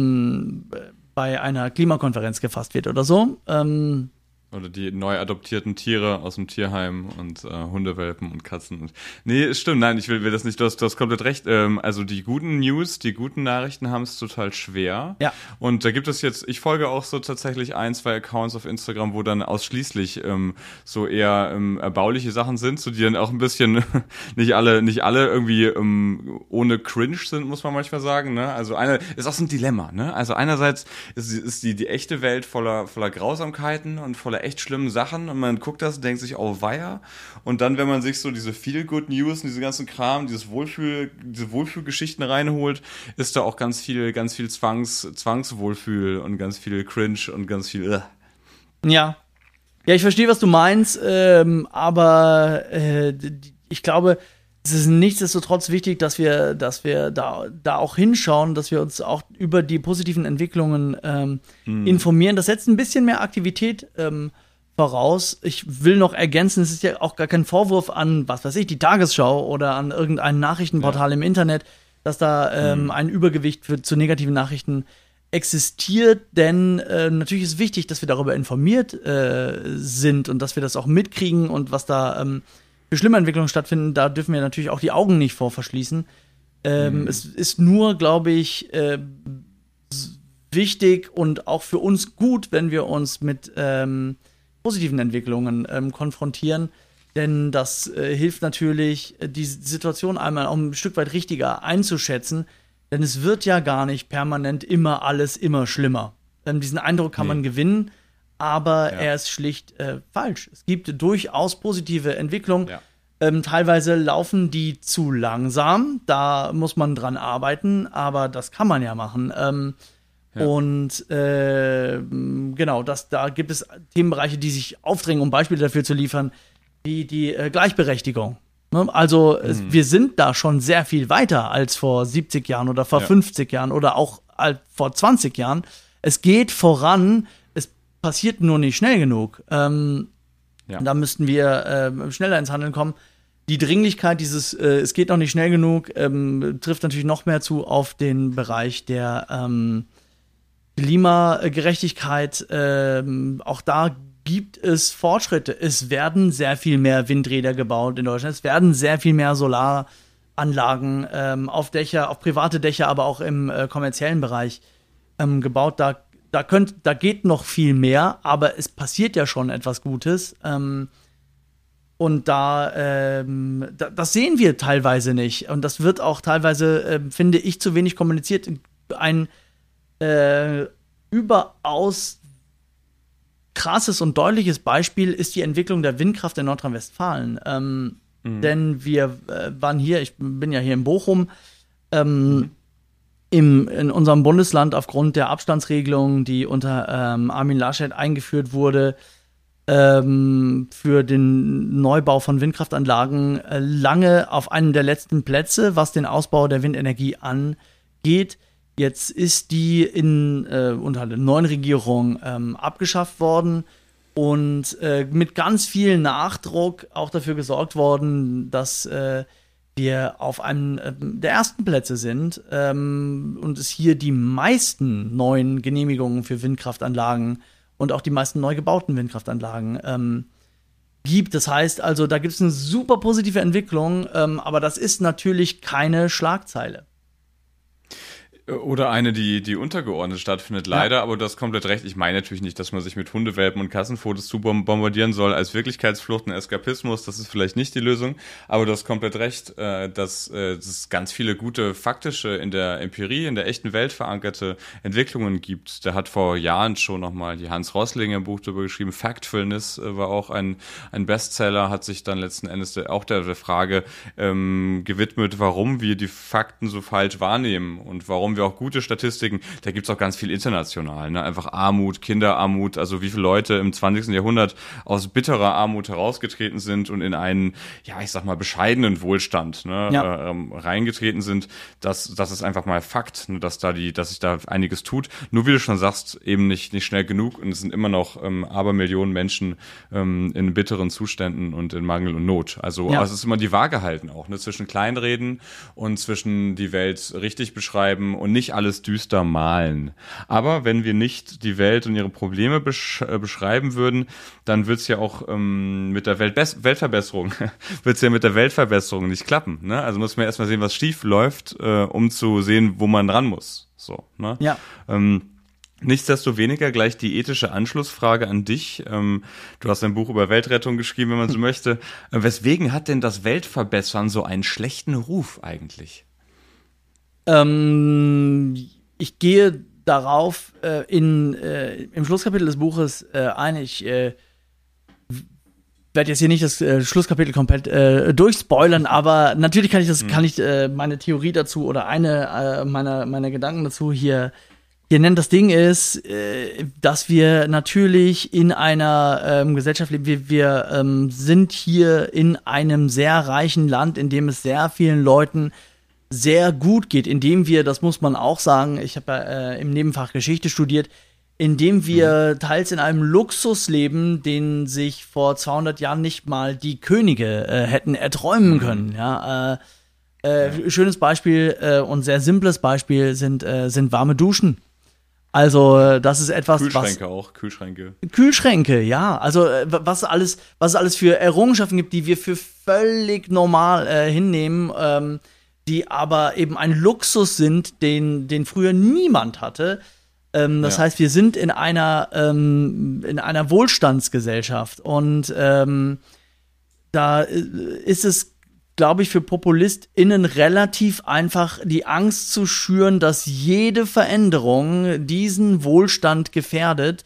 bei einer Klimakonferenz gefasst wird oder so. Oder die neu adoptierten Tiere aus dem Tierheim und Hundewelpen und Katzen. Nee, es stimmt, nein, ich will das nicht, du hast komplett recht. Also die guten News, die guten Nachrichten haben es total schwer. Ja. Und da gibt es jetzt, ich folge auch so tatsächlich 1, 2 Accounts auf Instagram, wo dann ausschließlich so eher erbauliche Sachen sind, so die dann auch ein bisschen, nicht alle irgendwie ohne Cringe sind, muss man manchmal sagen. Ne? Also ist auch so ein Dilemma. Ne? Also einerseits ist die echte Welt voller Grausamkeiten und voller echt schlimmen Sachen und man guckt das und denkt sich, oh weia. Und dann, wenn man sich so diese Feel-Good-News und diese ganzen Kram, diese Wohlfühlgeschichten reinholt, ist da auch ganz viel Zwangswohlfühl und ganz viel Cringe und ganz viel Ja, ich verstehe, was du meinst, aber ich glaube, es ist nichtsdestotrotz wichtig, dass wir da auch hinschauen, dass wir uns auch über die positiven Entwicklungen informieren. Das setzt ein bisschen mehr Aktivität voraus. Ich will noch ergänzen, es ist ja auch gar kein Vorwurf an, was weiß ich, die Tagesschau oder an irgendein Nachrichtenportal im Internet, dass da ein Übergewicht zu negativen Nachrichten existiert, denn natürlich ist wichtig, dass wir darüber informiert sind und dass wir das auch mitkriegen und was da für schlimme Entwicklungen stattfinden, da dürfen wir natürlich auch die Augen nicht vor verschließen. Es ist nur, glaube ich, wichtig und auch für uns gut, wenn wir uns mit positiven Entwicklungen konfrontieren, denn das hilft natürlich, die Situation einmal auch ein Stück weit richtiger einzuschätzen, denn es wird ja gar nicht permanent alles immer schlimmer. Diesen Eindruck kann man gewinnen, aber er ist schlicht falsch. Es gibt durchaus positive Entwicklungen. Ja. Teilweise laufen die zu langsam. Da muss man dran arbeiten, aber das kann man ja machen. Ja. Und genau, da gibt es Themenbereiche, die sich aufdrängen, um Beispiele dafür zu liefern, wie die Gleichberechtigung. Ne? Also wir sind da schon sehr viel weiter als vor 70 Jahren oder vor 50 Jahren oder auch vor 20 Jahren. Es geht voran, es passiert nur nicht schnell genug. Da müssten wir schneller ins Handeln kommen. Die Dringlichkeit dieses es geht noch nicht schnell genug, trifft natürlich noch mehr zu auf den Bereich der Klimagerechtigkeit. Auch da gibt es Fortschritte. Es werden sehr viel mehr Windräder gebaut in Deutschland. Es werden sehr viel mehr Solaranlagen auf Dächer, auf private Dächer, aber auch im kommerziellen Bereich gebaut. Da geht noch viel mehr, aber es passiert ja schon etwas Gutes. Und das sehen wir teilweise nicht. Und das wird auch teilweise, finde ich, zu wenig kommuniziert. Ein überaus krasses und deutliches Beispiel ist die Entwicklung der Windkraft in Nordrhein-Westfalen. Denn wir waren hier, ich bin ja hier in Bochum, in unserem Bundesland aufgrund der Abstandsregelung, die unter Armin Laschet eingeführt wurde, für den Neubau von Windkraftanlagen lange auf einem der letzten Plätze, was den Ausbau der Windenergie angeht. Jetzt ist die unter der neuen Regierung abgeschafft worden und mit ganz viel Nachdruck auch dafür gesorgt worden, dass wir auf einem der ersten Plätze sind und es hier die meisten neuen Genehmigungen für Windkraftanlagen und auch die meisten neu gebauten Windkraftanlagen gibt. Das heißt also, da gibt es eine super positive Entwicklung, aber das ist natürlich keine Schlagzeile. Oder eine, die untergeordnet stattfindet, leider, aber du hast komplett recht. Ich meine natürlich nicht, dass man sich mit Hundewelpen und Kassenfotos zu bombardieren soll als Wirklichkeitsflucht und Eskapismus. Das ist vielleicht nicht die Lösung, aber du hast komplett recht, dass es ganz viele gute faktische, in der Empirie, in der echten Welt verankerte Entwicklungen gibt. Der hat vor Jahren schon nochmal die Hans Rosling im Buch darüber geschrieben. Factfulness war auch ein Bestseller, hat sich dann letzten Endes auch der Frage gewidmet, warum wir die Fakten so falsch wahrnehmen und warum wir auch gute Statistiken, da gibt's auch ganz viel international, ne? Einfach Armut, Kinderarmut, also wie viele Leute im 20. Jahrhundert aus bitterer Armut herausgetreten sind und in einen, ja, ich sag mal, bescheidenen Wohlstand, ne, reingetreten sind, das ist einfach mal Fakt, ne, dass sich da einiges tut. Nur wie du schon sagst, eben nicht schnell genug und es sind immer noch Abermillionen Menschen in bitteren Zuständen und in Mangel und Not. Also es ist immer die Waage halten auch, ne, zwischen Kleinreden und zwischen die Welt richtig beschreiben und nicht alles düster malen. Aber wenn wir nicht die Welt und ihre Probleme beschreiben würden, dann wird's ja auch mit der Weltverbesserung wird's ja mit der Weltverbesserung nicht klappen. Ne? Also muss man erstmal sehen, was schief läuft, um zu sehen, wo man dran muss. So, ne? Ja. Nichtsdestoweniger gleich die ethische Anschlussfrage an dich. Du hast ein Buch über Weltrettung geschrieben, wenn man so möchte. Weswegen hat denn das Weltverbessern so einen schlechten Ruf eigentlich? Ich gehe darauf im Schlusskapitel des Buches ein. Ich werde jetzt hier nicht das Schlusskapitel komplett durchspoilern, aber natürlich kann ich meine Theorie dazu oder eine meiner Gedanken dazu hier nennen. Das Ding ist, dass wir natürlich in einer Gesellschaft leben. Wir sind hier in einem sehr reichen Land, in dem es sehr vielen Leuten sehr gut geht, indem wir, das muss man auch sagen, ich habe ja im Nebenfach Geschichte studiert, indem wir teils in einem Luxus leben, den sich vor 200 Jahren nicht mal die Könige hätten erträumen können. Ja, schönes Beispiel und sehr simples Beispiel sind warme Duschen. Also das ist etwas, Kühlschränke, ja. Also was es alles für Errungenschaften gibt, die wir für völlig normal hinnehmen, die aber eben ein Luxus sind, den früher niemand hatte. Das heißt, wir sind in einer Wohlstandsgesellschaft und da ist es, glaube ich, für PopulistInnen relativ einfach, die Angst zu schüren, dass jede Veränderung diesen Wohlstand gefährdet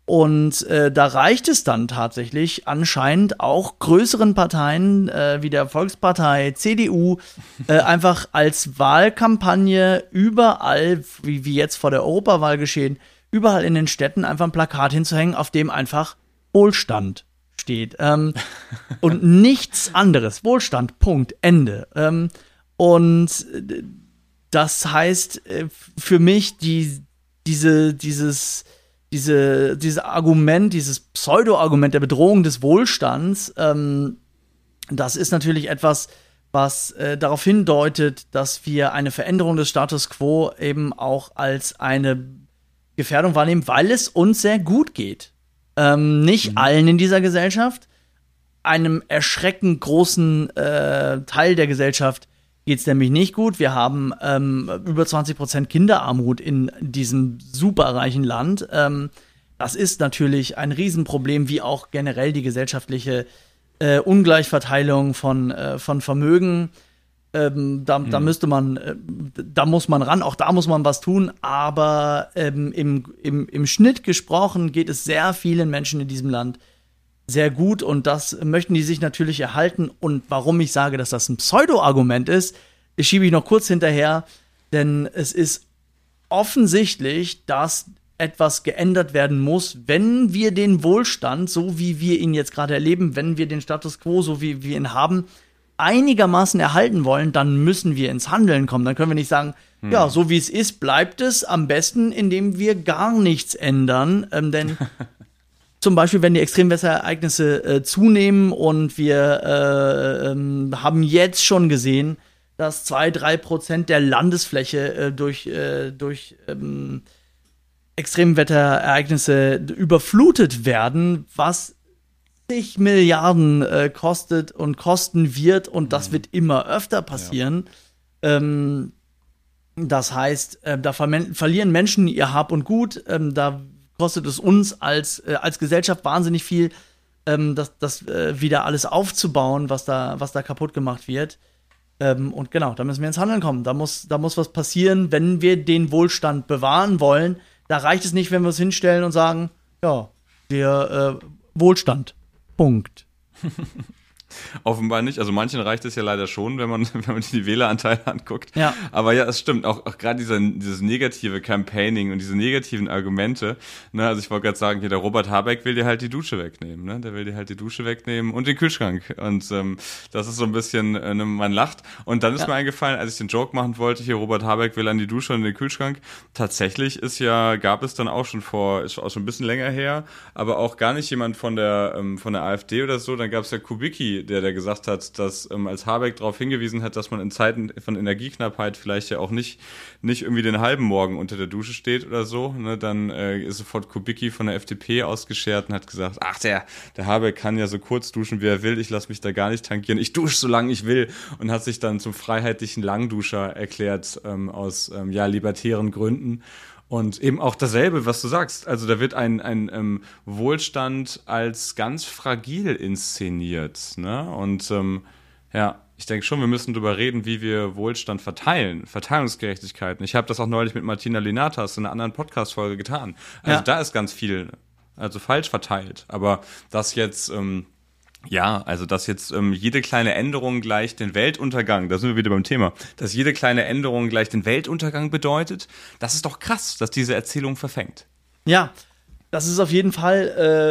Und da reicht es dann tatsächlich anscheinend auch größeren Parteien wie der Volkspartei, CDU, einfach als Wahlkampagne überall, wie jetzt vor der Europawahl geschehen, überall in den Städten einfach ein Plakat hinzuhängen, auf dem einfach Wohlstand steht. Und nichts anderes. Wohlstand, Punkt, Ende. Und das heißt für mich, dieses Argument, dieses Pseudo-Argument der Bedrohung des Wohlstands, das ist natürlich etwas, was darauf hindeutet, dass wir eine Veränderung des Status quo eben auch als eine Gefährdung wahrnehmen, weil es uns sehr gut geht. Nicht allen in dieser Gesellschaft, einem erschreckend großen Teil der Gesellschaft geht es nämlich nicht gut. Wir haben über 20% Kinderarmut in diesem superreichen Land. Das ist natürlich ein Riesenproblem, wie auch generell die gesellschaftliche Ungleichverteilung von Vermögen. Da muss man ran, auch da muss man was tun, aber im Schnitt gesprochen geht es sehr vielen Menschen in diesem Land sehr gut und das möchten die sich natürlich erhalten. Und warum ich sage, dass das ein Pseudo-Argument ist, das schiebe ich noch kurz hinterher, denn es ist offensichtlich, dass etwas geändert werden muss, wenn wir den Wohlstand, so wie wir ihn jetzt gerade erleben, wenn wir den Status quo, so wie wir ihn haben, einigermaßen erhalten wollen, dann müssen wir ins Handeln kommen. Dann können wir nicht sagen, ja, so wie es ist, bleibt es am besten, indem wir gar nichts ändern, denn zum Beispiel, wenn die Extremwetterereignisse zunehmen und wir haben jetzt schon gesehen, dass 2-3% der Landesfläche durch Extremwetterereignisse überflutet werden, was zig Milliarden kostet und kosten wird und das wird immer öfter passieren. Ja. Das heißt, da verlieren Menschen ihr Hab und Gut, da kostet es uns als Gesellschaft wahnsinnig viel, das wieder alles aufzubauen, was da kaputt gemacht wird. Und genau, da müssen wir ins Handeln kommen. Da muss was passieren, wenn wir den Wohlstand bewahren wollen. Da reicht es nicht, wenn wir uns hinstellen und sagen, ja, der Wohlstand. Punkt. Offenbar nicht. Also manchen reicht es ja leider schon, wenn man die Wähleranteile anguckt. Ja. Aber ja, es stimmt. Auch gerade dieses negative Campaigning und diese negativen Argumente. Ne, also ich wollte gerade sagen, hier der Robert Habeck will dir halt die Dusche wegnehmen. Ne? Der will dir halt die Dusche wegnehmen und den Kühlschrank. Und das ist so ein bisschen, man lacht. Und dann ist mir eingefallen, als ich den Joke machen wollte, hier Robert Habeck will an die Dusche und den Kühlschrank. Tatsächlich gab es dann auch ist auch schon ein bisschen länger her, aber auch gar nicht jemand von der AfD oder so. Dann gab es ja Kubicki, der gesagt hat, dass als Habeck darauf hingewiesen hat, dass man in Zeiten von Energieknappheit vielleicht ja auch nicht irgendwie den halben Morgen unter der Dusche steht oder so, ne, dann ist sofort Kubicki von der FDP ausgeschert und hat gesagt, ach, der Habeck kann ja so kurz duschen, wie er will, ich lasse mich da gar nicht tankieren, ich dusche so lange ich will und hat sich dann zum freiheitlichen Langduscher erklärt aus libertären Gründen. Und eben auch dasselbe, was du sagst. Also da wird ein Wohlstand als ganz fragil inszeniert. Ne? Und ich denke schon, wir müssen darüber reden, wie wir Wohlstand verteilen. Verteilungsgerechtigkeiten. Ich habe das auch neulich mit Martina Linatas in einer anderen Podcast-Folge getan. Also da ist ganz viel falsch verteilt. Aber das jetzt... dass jetzt jede kleine Änderung gleich den Weltuntergang, da sind wir wieder beim Thema, dass jede kleine Änderung gleich den Weltuntergang bedeutet, das ist doch krass, dass diese Erzählung verfängt. Ja, das ist auf jeden Fall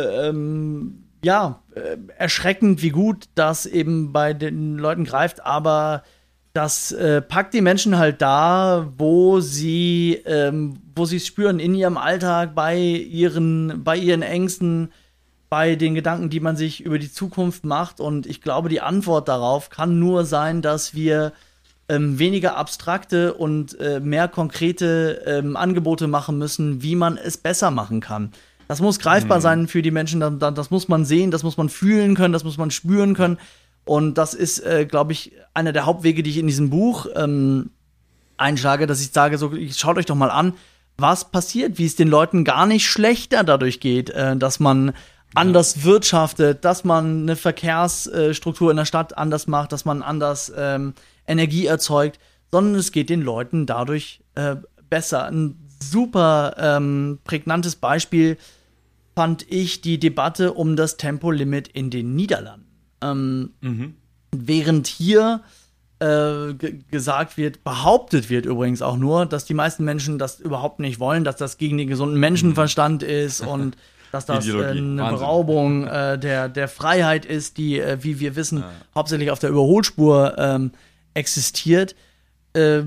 erschreckend, wie gut das eben bei den Leuten greift, aber das packt die Menschen halt da, wo sie es spüren in ihrem Alltag, bei ihren Ängsten, bei den Gedanken, die man sich über die Zukunft macht. Und ich glaube, die Antwort darauf kann nur sein, dass wir weniger abstrakte und mehr konkrete Angebote machen müssen, wie man es besser machen kann. Das muss greifbar sein für die Menschen, das muss man sehen, das muss man fühlen können, das muss man spüren können. Und das ist, glaube ich, einer der Hauptwege, die ich in diesem Buch einschlage, dass ich sage, so, schaut euch doch mal an, was passiert, wie es den Leuten gar nicht schlechter dadurch geht, dass man anders wirtschaftet, dass man eine Verkehrsstruktur in der Stadt anders macht, dass man anders Energie erzeugt, sondern es geht den Leuten dadurch besser. Ein super prägnantes Beispiel fand ich die Debatte um das Tempolimit in den Niederlanden. Während hier gesagt wird, behauptet wird übrigens auch nur, dass die meisten Menschen das überhaupt nicht wollen, dass das gegen den gesunden Menschenverstand ist und dass das eine Beraubung der Freiheit ist, die, wie wir wissen, hauptsächlich auf der Überholspur existiert. Ist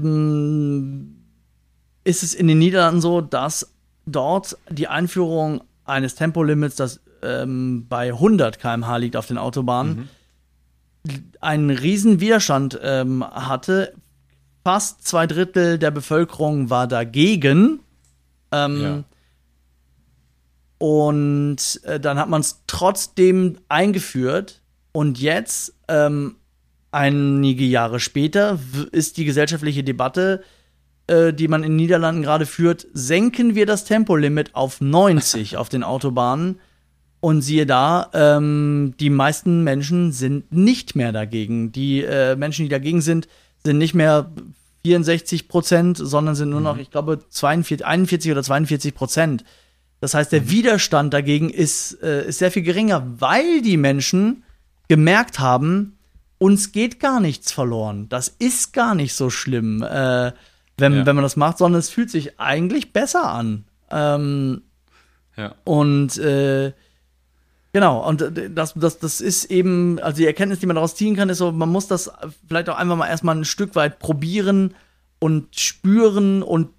es in den Niederlanden so, dass dort die Einführung eines Tempolimits, das bei 100 km/h liegt auf den Autobahnen, einen riesen Widerstand hatte. Fast 2/3 der Bevölkerung war dagegen. Und dann hat man es trotzdem eingeführt. Und jetzt, einige Jahre später, ist die gesellschaftliche Debatte, die man in den Niederlanden gerade führt, senken wir das Tempolimit auf 90 auf den Autobahnen. Und siehe da, die meisten Menschen sind nicht mehr dagegen. Die Menschen, die dagegen sind nicht mehr 64%, sondern sind nur noch, ich glaube, 41 oder 42%. Das heißt, der Widerstand dagegen ist sehr viel geringer, weil die Menschen gemerkt haben, uns geht gar nichts verloren. Das ist gar nicht so schlimm, wenn man das macht, sondern es fühlt sich eigentlich besser an. Und genau, und das ist eben, also die Erkenntnis, die man daraus ziehen kann, ist so, man muss das vielleicht auch einfach mal erstmal ein Stück weit probieren und spüren und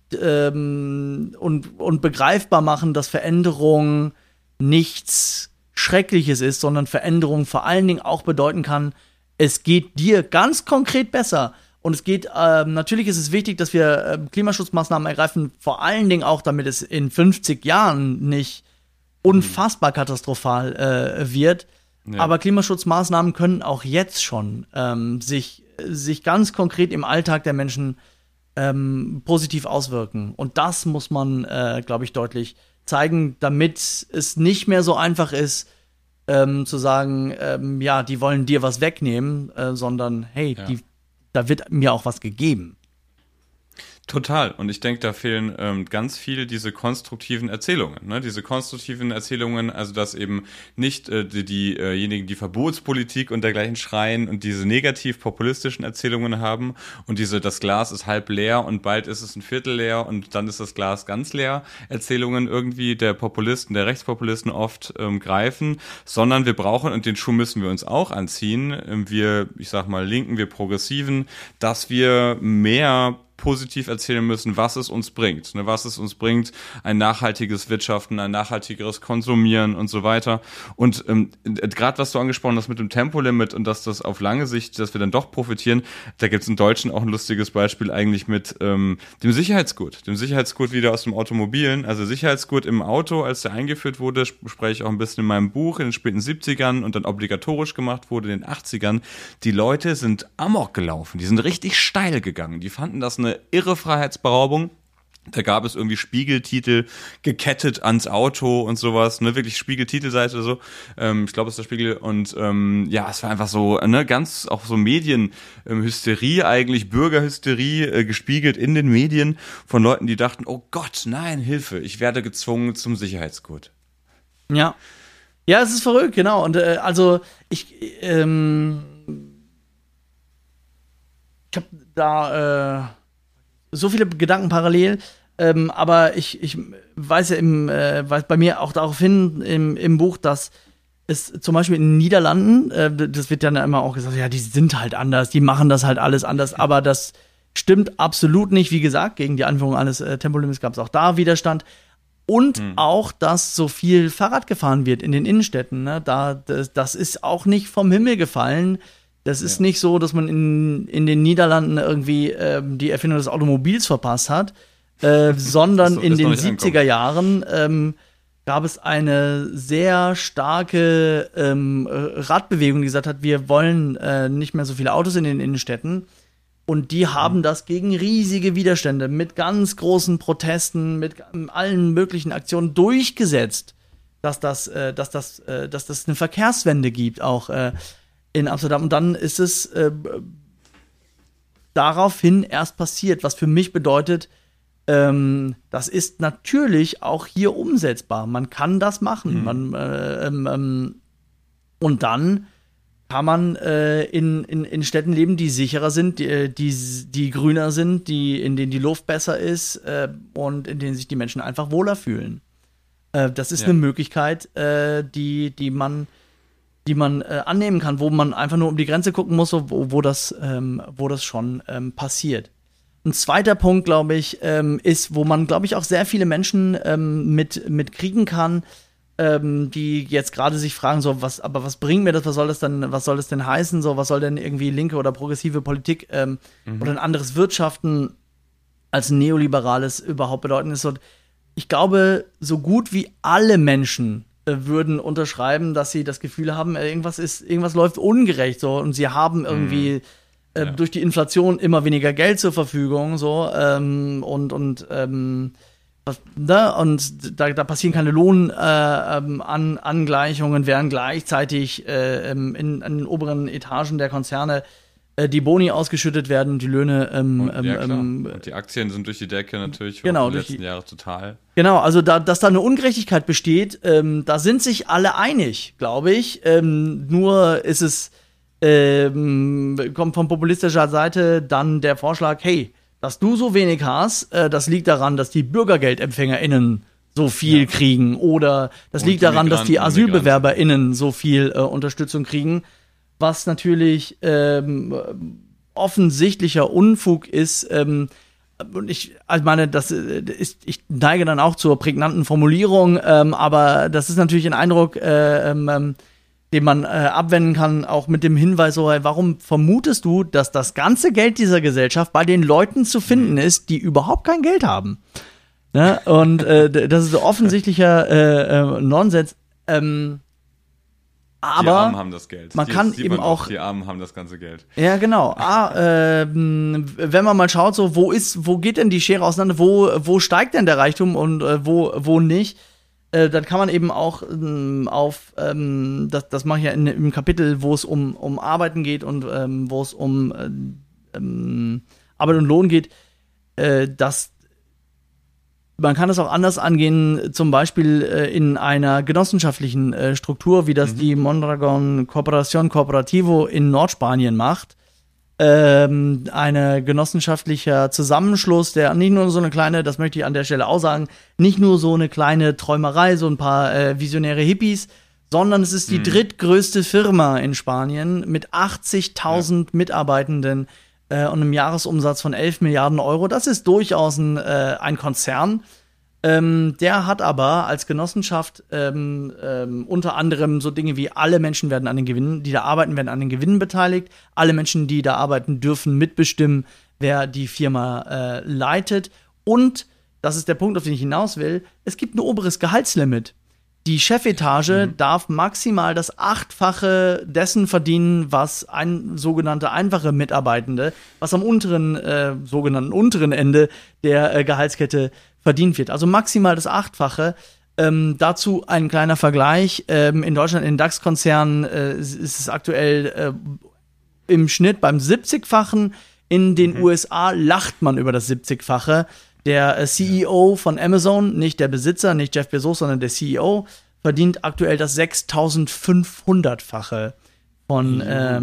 begreifbar machen, dass Veränderung nichts Schreckliches ist, sondern Veränderung vor allen Dingen auch bedeuten kann, es geht dir ganz konkret besser. Und es geht, natürlich ist es wichtig, dass wir Klimaschutzmaßnahmen ergreifen, vor allen Dingen auch, damit es in 50 Jahren nicht unfassbar katastrophal wird. Ja. Aber Klimaschutzmaßnahmen können auch jetzt schon sich ganz konkret im Alltag der Menschen positiv auswirken. Und das muss man, glaube ich, deutlich zeigen, damit es nicht mehr so einfach ist, zu sagen, ja, die wollen dir was wegnehmen, sondern hey, da wird mir auch was gegeben. Total. Und ich denke, da fehlen ganz viel diese konstruktiven Erzählungen. Ne? Diese konstruktiven Erzählungen, also dass eben nicht diejenigen, die Verbotspolitik und dergleichen schreien und diese negativ-populistischen Erzählungen haben und das Glas ist halb leer und bald ist es ein Viertel leer und dann ist das Glas ganz leer, Erzählungen irgendwie der Populisten, der Rechtspopulisten oft greifen, sondern wir brauchen, und den Schuh müssen wir uns auch anziehen, wir, ich sag mal, Linken, wir Progressiven, dass wir mehr positiv erzählen müssen, was es uns bringt. Ne, was es uns bringt, ein nachhaltiges Wirtschaften, ein nachhaltigeres Konsumieren und so weiter. Und gerade was du angesprochen hast mit dem Tempolimit und dass das auf lange Sicht, dass wir dann doch profitieren, da gibt es in Deutschen auch ein lustiges Beispiel eigentlich mit dem Sicherheitsgurt. Dem Sicherheitsgurt wieder aus dem Automobilen. Also Sicherheitsgurt im Auto, als der eingeführt wurde, spreche ich auch ein bisschen in meinem Buch, in den späten 70ern und dann obligatorisch gemacht wurde in den 80ern. Die Leute sind amok gelaufen. Die sind richtig steil gegangen. Die fanden das eine irre Freiheitsberaubung. Da gab es irgendwie Spiegeltitel gekettet ans Auto und sowas, ne, wirklich Spiegeltitelseite oder so. Ich glaube, es ist der Spiegel. Und ja, es war einfach so, ne, ganz auch so Medienhysterie eigentlich, Bürgerhysterie gespiegelt in den Medien von Leuten, die dachten, oh Gott, nein, Hilfe, ich werde gezwungen zum Sicherheitsgurt. Ja. Ja, es ist verrückt, genau. Und also ich habe da so viele Gedanken parallel, aber ich weise bei mir auch darauf hin im Buch, dass es zum Beispiel in den Niederlanden, das wird dann immer auch gesagt, ja, die sind halt anders, die machen das halt alles anders, aber das stimmt absolut nicht. Wie gesagt, gegen die Einführung eines Tempolimits gab es auch da Widerstand. Und auch, dass so viel Fahrrad gefahren wird in den Innenstädten. Ne? Das ist auch nicht vom Himmel gefallen. Das ist nicht so, dass man in den Niederlanden irgendwie die Erfindung des Automobils verpasst hat, sondern in den 70er Jahren gab es eine sehr starke Radbewegung, die gesagt hat, wir wollen nicht mehr so viele Autos in den Innenstädten. Und die haben das gegen riesige Widerstände mit ganz großen Protesten, mit allen möglichen Aktionen durchgesetzt, dass das eine Verkehrswende gibt, auch in Amsterdam. Und dann ist es daraufhin erst passiert, was für mich bedeutet, Das ist natürlich auch hier umsetzbar. Man kann das machen. Und dann kann man in Städten leben, die sicherer sind, die grüner sind, in denen die Luft besser ist und in denen sich die Menschen einfach wohler fühlen. Das ist eine Möglichkeit, die man annehmen kann, wo man einfach nur um die Grenze gucken muss, wo das schon passiert. Ein zweiter Punkt, glaube ich, ist, wo man, glaube ich, auch sehr viele Menschen mit kriegen kann, die jetzt gerade sich fragen, so, was bringt mir das, was soll das denn heißen, so, was soll denn irgendwie linke oder progressive Politik oder ein anderes Wirtschaften als neoliberales überhaupt bedeuten, ist so, ich glaube, so gut wie alle Menschen würden unterschreiben, dass sie das Gefühl haben, irgendwas läuft ungerecht, so, und sie haben irgendwie durch die Inflation immer weniger Geld zur Verfügung, so, und da passieren keine Lohnangleichungen, während gleichzeitig in den oberen Etagen der Konzerne die Boni ausgeschüttet werden und die Löhne und die Aktien sind durch die Decke natürlich die letzten Jahre total. Genau, also dass da eine Ungerechtigkeit besteht, da sind sich alle einig, glaube ich. Nur ist es kommt von populistischer Seite dann der Vorschlag, hey, dass du so wenig hast, das liegt daran, dass die BürgergeldempfängerInnen so viel kriegen, oder das liegt daran, dass die AsylbewerberInnen so viel Unterstützung kriegen, was natürlich offensichtlicher Unfug ist. Und ich meine, ich neige dann auch zur prägnanten Formulierung, aber das ist natürlich ein Eindruck, den man abwenden kann, auch mit dem Hinweis, so, warum vermutest du, dass das ganze Geld dieser Gesellschaft bei den Leuten zu finden ist, die überhaupt kein Geld haben? Ne? Und das ist so offensichtlicher Nonsens. Aber die Armen haben das Geld. Man kann eben auch die Armen haben das ganze Geld. Ja, genau. Wenn man mal schaut, so wo geht denn die Schere auseinander? Wo steigt denn der Reichtum und wo nicht? Dann kann man eben auch das mache ich ja im Kapitel, wo es um Arbeiten geht und wo es um Arbeit und Lohn geht, dass man kann es auch anders angehen, zum Beispiel in einer genossenschaftlichen Struktur, wie das die Mondragon Corporación Cooperativo in Nordspanien macht. Eine genossenschaftlicher Zusammenschluss, der nicht nur so eine kleine, das möchte ich an der Stelle auch sagen, nicht nur so eine kleine Träumerei, so ein paar visionäre Hippies, sondern es ist die drittgrößte Firma in Spanien mit 80.000 Mitarbeitenden und einem Jahresumsatz von 11 Milliarden Euro. Das ist durchaus ein Konzern. Der hat aber als Genossenschaft unter anderem so Dinge wie alle Menschen werden an den Gewinnen, die da arbeiten, werden an den Gewinnen beteiligt. Alle Menschen, die da arbeiten, dürfen mitbestimmen, wer die Firma leitet. Und, das ist der Punkt, auf den ich hinaus will, es gibt ein oberes Gehaltslimit. Die Chefetage darf maximal das 8-fache dessen verdienen, was ein sogenannter einfache Mitarbeitende, was am sogenannten unteren Ende der Gehaltskette verdient wird. Also maximal das 8-fache. Dazu ein kleiner Vergleich. In Deutschland, in DAX-Konzernen, ist es aktuell im Schnitt beim 70-fachen. In den USA lacht man über das 70-fache. Der CEO von Amazon, nicht der Besitzer, nicht Jeff Bezos, sondern der CEO, verdient aktuell das 6.500-fache von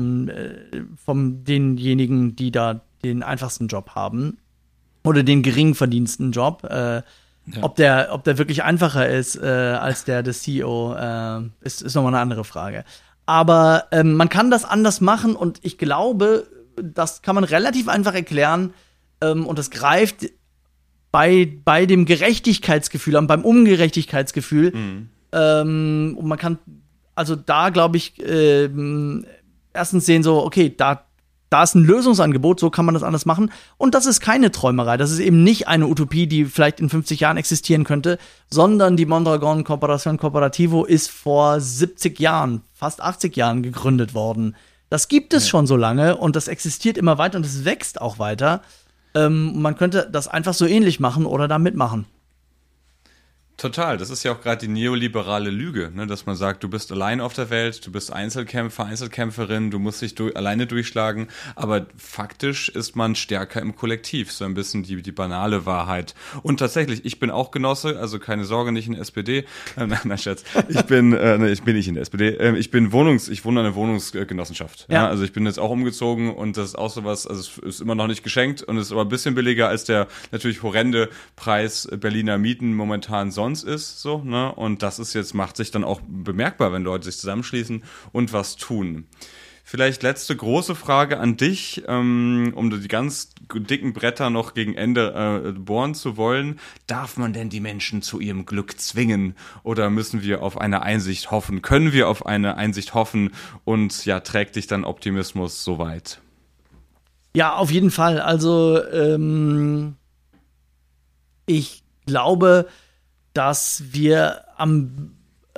denjenigen, die da den einfachsten Job haben. Oder den geringverdiensten Job. Ob der wirklich einfacher ist als der des CEO, ist nochmal eine andere Frage. Aber man kann das anders machen, und ich glaube, das kann man relativ einfach erklären, und das greift bei dem Gerechtigkeitsgefühl an, beim Ungerechtigkeitsgefühl. Und man kann also da, glaube ich, erstens sehen, so, okay, da ist ein Lösungsangebot, so kann man das anders machen. Und das ist keine Träumerei. Das ist eben nicht eine Utopie, die vielleicht in 50 Jahren existieren könnte, sondern die Mondragon Corporación Cooperativo ist vor 70 Jahren, fast 80 Jahren gegründet worden. Das gibt es schon so lange, und das existiert immer weiter und es wächst auch weiter. Man könnte das einfach so ähnlich machen oder da mitmachen. Total, das ist ja auch gerade die neoliberale Lüge, ne, dass man sagt, du bist allein auf der Welt, du bist Einzelkämpfer, Einzelkämpferin, du musst dich alleine durchschlagen, aber faktisch ist man stärker im Kollektiv, so ein bisschen die banale Wahrheit. Und tatsächlich, ich bin auch Genosse, also keine Sorge, nicht in der SPD, nein, Scherz, ich bin nicht in der SPD, ich wohne in einer Wohnungsgenossenschaft, ja, also ich bin jetzt auch umgezogen und das ist auch sowas, also es ist immer noch nicht geschenkt und es ist aber ein bisschen billiger als der natürlich horrende Preis Berliner Mieten momentan sonst ist, so, ne? Und das ist jetzt, macht sich dann auch bemerkbar, wenn Leute sich zusammenschließen und was tun. Vielleicht letzte große Frage an dich, um die ganz dicken Bretter noch gegen Ende bohren zu wollen. Darf man denn die Menschen zu ihrem Glück zwingen oder müssen wir auf eine Einsicht hoffen? Können wir auf eine Einsicht hoffen und ja, trägt dich dann Optimismus so weit? Ja, auf jeden Fall. Also ich glaube, dass wir am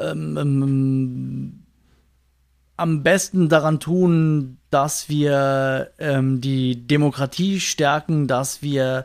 besten daran tun, dass wir die Demokratie stärken, dass wir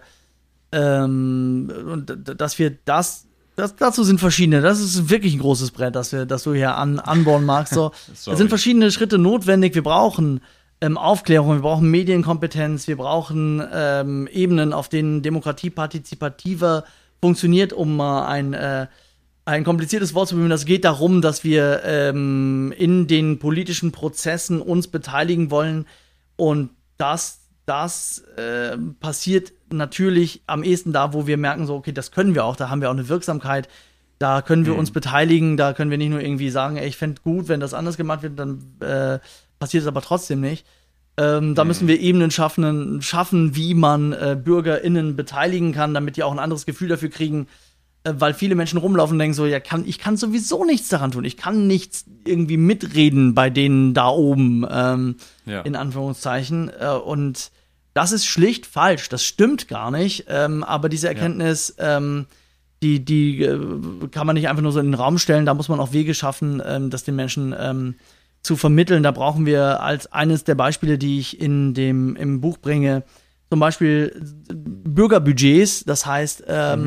dazu sind verschiedene, das ist wirklich ein großes Brett, dass du hier anbauen magst. So. Es sind verschiedene Schritte notwendig. Wir brauchen Aufklärung, wir brauchen Medienkompetenz, wir brauchen Ebenen, auf denen Demokratie partizipativer funktioniert, um mal ein kompliziertes Wort zu bemühen. Das geht darum, dass wir in den politischen Prozessen uns beteiligen wollen und das passiert natürlich am ehesten da, wo wir merken, so okay, das können wir auch, da haben wir auch eine Wirksamkeit, da können wir uns beteiligen, da können wir nicht nur irgendwie sagen, ey, ich fände gut, wenn das anders gemacht wird, dann passiert es aber trotzdem nicht. Da müssen wir Ebenen schaffen, wie man BürgerInnen beteiligen kann, damit die auch ein anderes Gefühl dafür kriegen, weil viele Menschen rumlaufen und denken so, ja, ich kann sowieso nichts daran tun, ich kann nichts irgendwie mitreden bei denen da oben, in Anführungszeichen, und das ist schlicht falsch, das stimmt gar nicht, aber diese Erkenntnis, die kann man nicht einfach nur so in den Raum stellen, da muss man auch Wege schaffen, das den Menschen zu vermitteln. Da brauchen wir als eines der Beispiele, die ich im Buch bringe, zum Beispiel Bürgerbudgets, das heißt,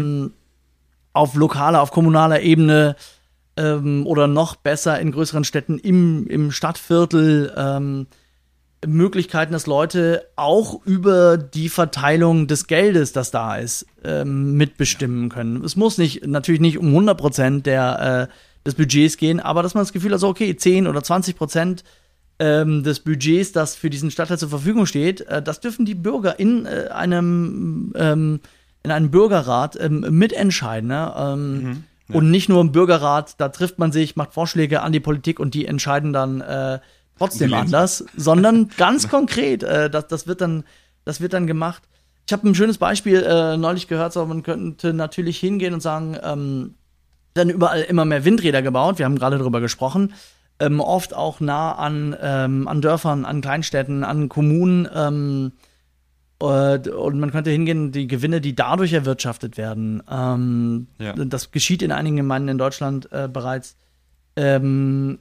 auf lokaler, auf kommunaler Ebene oder noch besser in größeren Städten im Stadtviertel Möglichkeiten, dass Leute auch über die Verteilung des Geldes, das da ist, mitbestimmen können. Es muss natürlich nicht um 100% des Budgets gehen, aber dass man das Gefühl hat, so okay, 10 oder 20% des Budgets, das für diesen Stadtteil zur Verfügung steht, das dürfen die Bürger in einem Bürgerrat mitentscheiden. Ne? Und nicht nur im Bürgerrat, da trifft man sich, macht Vorschläge an die Politik und die entscheiden dann trotzdem anders, sondern ganz konkret, das wird dann gemacht. Ich habe ein schönes Beispiel neulich gehört, so, man könnte natürlich hingehen und sagen, dann überall immer mehr Windräder gebaut, wir haben gerade darüber gesprochen, oft auch nah an Dörfern, an Kleinstädten, an Kommunen, und man könnte hingehen, die Gewinne, die dadurch erwirtschaftet werden, das geschieht in einigen Gemeinden in Deutschland bereits, zum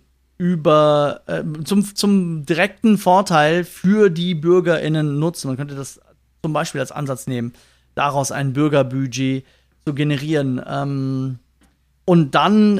direkten Vorteil für die BürgerInnen nutzen. Man könnte das zum Beispiel als Ansatz nehmen, daraus ein Bürgerbudget zu generieren. Und dann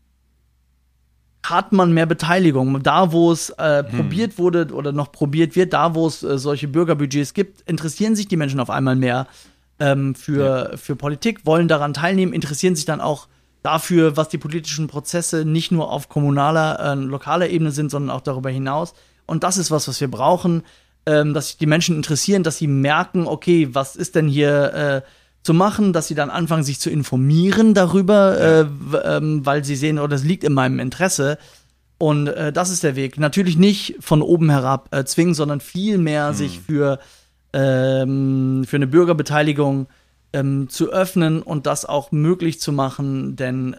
hat man mehr Beteiligung. Da, wo es probiert wurde oder noch probiert wird, da, wo es solche Bürgerbudgets gibt, interessieren sich die Menschen auf einmal mehr für Politik, wollen daran teilnehmen, interessieren sich dann auch dafür, was die politischen Prozesse nicht nur auf kommunaler, lokaler Ebene sind, sondern auch darüber hinaus. Und das ist was wir brauchen, dass sich die Menschen interessieren, dass sie merken, okay, was ist denn hier zu machen, dass sie dann anfangen, sich zu informieren darüber, weil sie sehen, oh, das liegt in meinem Interesse. Und das ist der Weg. Natürlich nicht von oben herab zwingen, sondern vielmehr sich für eine Bürgerbeteiligung zu öffnen und das auch möglich zu machen, denn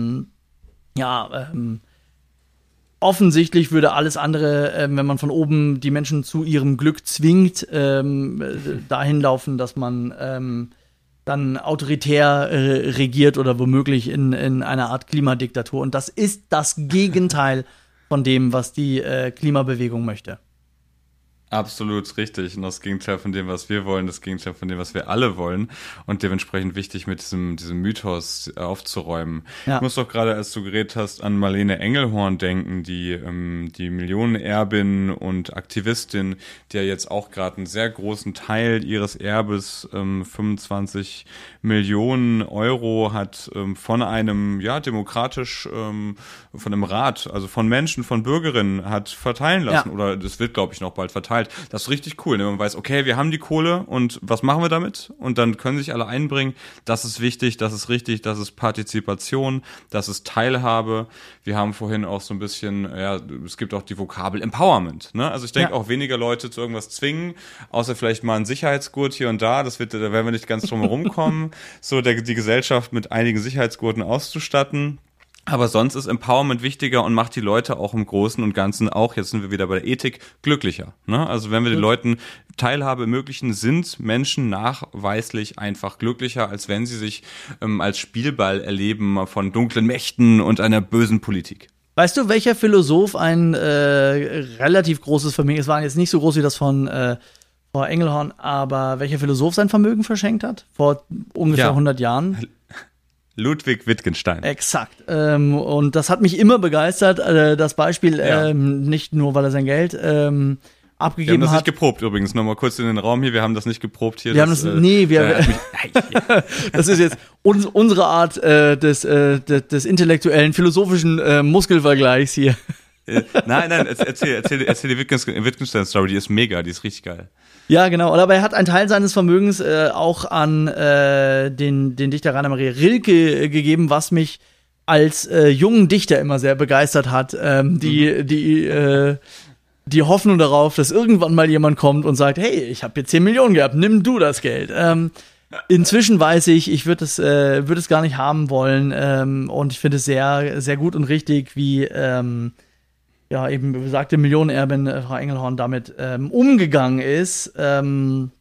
offensichtlich würde alles andere, wenn man von oben die Menschen zu ihrem Glück zwingt, dahin laufen, dass man dann autoritär regiert oder womöglich in einer Art Klimadiktatur. Und das ist das Gegenteil von dem, was die Klimabewegung möchte. Absolut richtig. Und das Gegenteil von dem, was wir wollen, das Gegenteil von dem, was wir alle wollen. Und dementsprechend wichtig, mit diesem Mythos aufzuräumen. Ja. Ich muss doch gerade, als du geredet hast, an Marlene Engelhorn denken, die Millionenerbin und Aktivistin, die ja jetzt auch gerade einen sehr großen Teil ihres Erbes, 25 Millionen Euro, hat von einem, demokratisch, von einem Rat, also von Menschen, von Bürgerinnen, hat verteilen lassen. Ja. Oder das wird, glaube ich, noch bald verteilt. Das ist richtig cool, wenn man weiß, okay, wir haben die Kohle und was machen wir damit? Und dann können sich alle einbringen. Das ist wichtig, das ist richtig, das ist Partizipation, das ist Teilhabe. Wir haben vorhin auch so ein bisschen, es gibt auch die Vokabel Empowerment. Ne? Also ich denke auch weniger Leute zu irgendwas zwingen, außer vielleicht mal einen Sicherheitsgurt hier und da. Da werden wir nicht ganz drum herum kommen, so die Gesellschaft mit einigen Sicherheitsgurten auszustatten. Aber sonst ist Empowerment wichtiger und macht die Leute auch im Großen und Ganzen auch, jetzt sind wir wieder bei der Ethik, glücklicher. Ne? Also wenn wir den Leuten Teilhabe ermöglichen, sind Menschen nachweislich einfach glücklicher, als wenn sie sich als Spielball erleben von dunklen Mächten und einer bösen Politik. Weißt du, welcher Philosoph ein relativ großes Vermögen, es war jetzt nicht so groß wie das von Frau Engelhorn, aber welcher Philosoph sein Vermögen verschenkt hat? Vor ungefähr 100 Jahren? Ludwig Wittgenstein. Exakt. Und das hat mich immer begeistert, das Beispiel, nicht nur, weil er sein Geld abgegeben hat. Wir haben das nicht geprobt übrigens, nochmal kurz in den Raum hier, wir haben das nicht geprobt hier. Das ist jetzt unsere Art des intellektuellen, philosophischen Muskelvergleichs hier. Nein, erzähl die Wittgenstein-Story, die ist mega, die ist richtig geil. Ja, genau. Aber er hat einen Teil seines Vermögens auch an den Dichter Rainer Maria Rilke gegeben, was mich als jungen Dichter immer sehr begeistert hat. Die Hoffnung darauf, dass irgendwann mal jemand kommt und sagt, hey, ich habe hier 10 Millionen gehabt, nimm du das Geld. Inzwischen weiß ich würde es gar nicht haben wollen. Und ich finde es sehr, sehr gut und richtig, wie eben besagte Millionenerbin Frau Engelhorn damit umgegangen ist und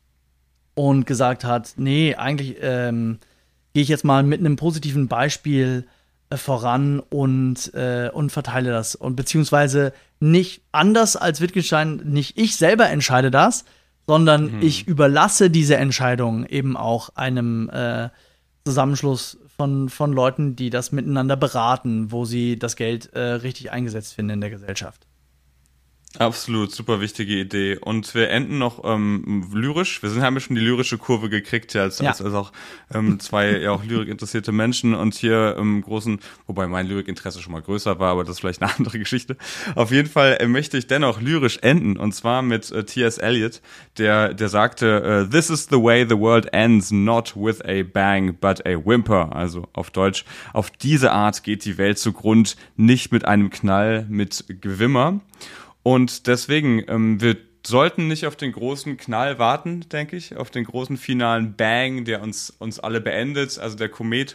gesagt hat, nee, eigentlich gehe ich jetzt mal mit einem positiven Beispiel voran und verteile das. Und beziehungsweise nicht anders als Wittgenstein, nicht ich selber entscheide das, sondern ich überlasse diese Entscheidung eben auch einem Zusammenschluss von Leuten, die das miteinander beraten, wo sie das Geld richtig eingesetzt finden in der Gesellschaft. Absolut, super wichtige Idee. Und wir enden noch lyrisch. Haben ja schon die lyrische Kurve gekriegt, als auch zwei auch Lyrik interessierte Menschen und hier im großen, wobei mein Lyrikinteresse schon mal größer war, aber das ist vielleicht eine andere Geschichte. Auf jeden Fall möchte ich dennoch lyrisch enden, und zwar mit T.S. Eliot, der sagte, "This is the way the world ends, not with a bang, but a whimper." Also auf Deutsch, auf diese Art geht die Welt zugrund, nicht mit einem Knall, mit Gewimmer. Und deswegen, wir sollten nicht auf den großen Knall warten, denke ich, auf den großen finalen Bang, der uns alle beendet. Also der Komet,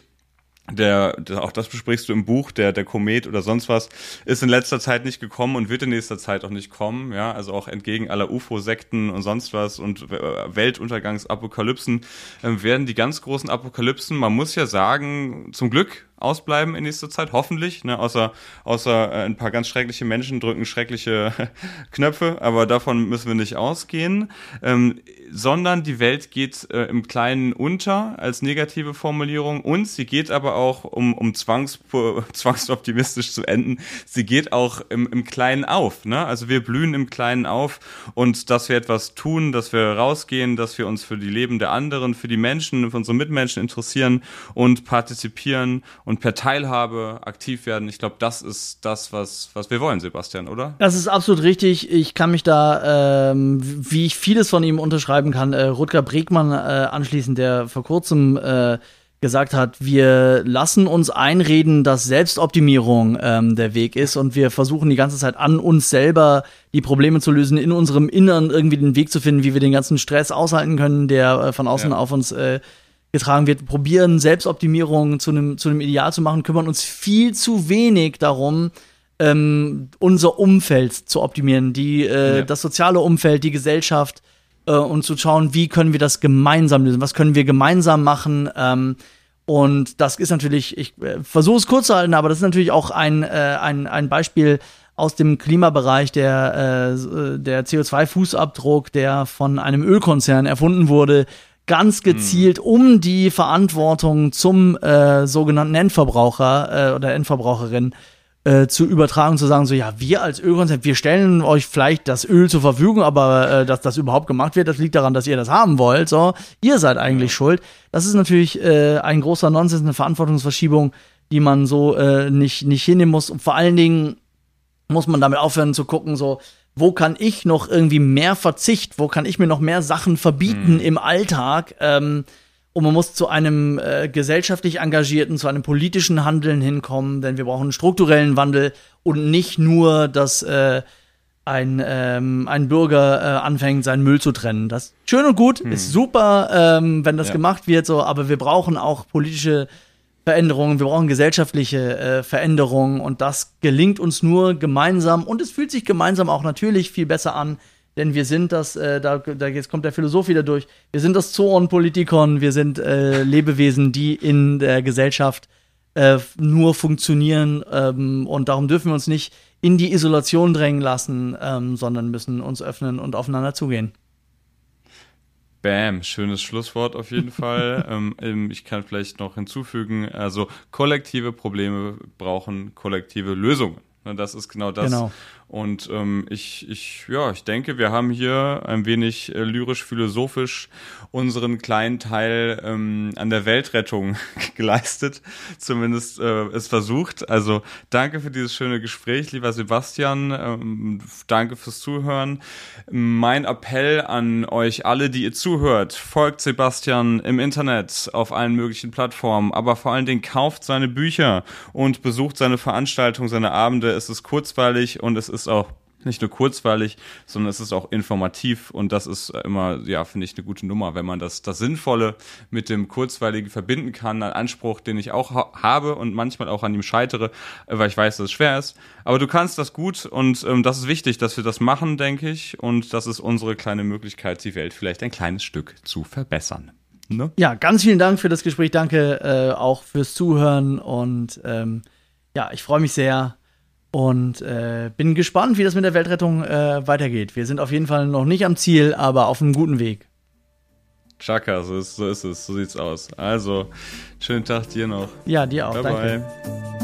auch das besprichst du im Buch, der Komet oder sonst was, ist in letzter Zeit nicht gekommen und wird in nächster Zeit auch nicht kommen. Ja, also auch entgegen aller UFO-Sekten und sonst was und Weltuntergangsapokalypsen werden die ganz großen Apokalypsen, man muss ja sagen, zum Glück ausbleiben in nächster Zeit, hoffentlich, ne? Außer ein paar ganz schreckliche Menschen drücken schreckliche Knöpfe, aber davon müssen wir nicht ausgehen, sondern die Welt geht im Kleinen unter als negative Formulierung, und sie geht aber auch, um zwangsoptimistisch zu enden, sie geht auch im Kleinen auf, ne? Also wir blühen im Kleinen auf, und dass wir etwas tun, dass wir rausgehen, dass wir uns für die Leben der anderen, für die Menschen, für unsere Mitmenschen interessieren und partizipieren und per Teilhabe aktiv werden. Ich glaube, das ist das, was wir wollen, Sebastian, oder? Das ist absolut richtig. Ich kann mich da, wie ich vieles von ihm unterschreiben kann, Rutger Bregmann anschließen, der vor kurzem gesagt hat, wir lassen uns einreden, dass Selbstoptimierung der Weg ist, und wir versuchen die ganze Zeit an uns selber die Probleme zu lösen, in unserem Innern irgendwie den Weg zu finden, wie wir den ganzen Stress aushalten können, der von außen auf uns getragen wird, probieren Selbstoptimierung zu einem Ideal zu machen, kümmern uns viel zu wenig darum, unser Umfeld zu optimieren, das soziale Umfeld, die Gesellschaft, und zu schauen, wie können wir das gemeinsam lösen, was können wir gemeinsam machen, und das ist natürlich, ich versuche es kurz zu halten, aber das ist natürlich auch ein Beispiel aus dem Klimabereich, der CO2-Fußabdruck, der von einem Ölkonzern erfunden wurde, ganz gezielt um die Verantwortung zum sogenannten Endverbraucher oder Endverbraucherin zu übertragen, zu sagen, so ja, wir als Ölkonzern, wir stellen euch vielleicht das Öl zur Verfügung, aber dass das überhaupt gemacht wird, das liegt daran, dass ihr das haben wollt, so, ihr seid eigentlich schuld. Das ist natürlich ein großer Nonsens, eine Verantwortungsverschiebung, die man so nicht hinnehmen muss. Und vor allen Dingen muss man damit aufhören zu gucken, so, wo kann ich noch irgendwie mehr Verzicht, wo kann ich mir noch mehr Sachen verbieten im Alltag, und man muss zu einem gesellschaftlich engagierten, zu einem politischen Handeln hinkommen, denn wir brauchen einen strukturellen Wandel und nicht nur, dass ein Bürger anfängt, seinen Müll zu trennen. Das ist schön und gut, ist super, wenn das gemacht wird, so, aber wir brauchen auch politische Veränderungen, wir brauchen gesellschaftliche Veränderungen und das gelingt uns nur gemeinsam und es fühlt sich gemeinsam auch natürlich viel besser an, denn wir sind das, jetzt kommt der Philosoph wieder durch, wir sind das Zoon Politikon, wir sind Lebewesen, die in der Gesellschaft nur funktionieren und darum dürfen wir uns nicht in die Isolation drängen lassen, sondern müssen uns öffnen und aufeinander zugehen. Bam, schönes Schlusswort auf jeden Fall. Ich kann vielleicht noch hinzufügen, also kollektive Probleme brauchen kollektive Lösungen. Das ist genau das. Genau. Und ich denke, wir haben hier ein wenig lyrisch-philosophisch unseren kleinen Teil an der Weltrettung geleistet, zumindest es versucht. Also danke für dieses schöne Gespräch, lieber Sebastian. Danke fürs Zuhören. Mein Appell an euch alle, die ihr zuhört, folgt Sebastian im Internet auf allen möglichen Plattformen, aber vor allen Dingen kauft seine Bücher und besucht seine Veranstaltungen, seine Abende. Es ist kurzweilig und es ist auch nicht nur kurzweilig, sondern es ist auch informativ und das ist immer, ja, finde ich, eine gute Nummer, wenn man das Sinnvolle mit dem Kurzweiligen verbinden kann, ein Anspruch, den ich auch habe und manchmal auch an ihm scheitere, weil ich weiß, dass es schwer ist. Aber du kannst das gut und das ist wichtig, dass wir das machen, denke ich, und das ist unsere kleine Möglichkeit, die Welt vielleicht ein kleines Stück zu verbessern. Ne? Ja, ganz vielen Dank für das Gespräch, danke auch fürs Zuhören und ich freue mich sehr. Und bin gespannt, wie das mit der Weltrettung weitergeht. Wir sind auf jeden Fall noch nicht am Ziel, aber auf einem guten Weg. Chaka, so ist es, so sieht's aus. Also, schönen Tag dir noch. Ja, dir auch, bye, danke. Bye.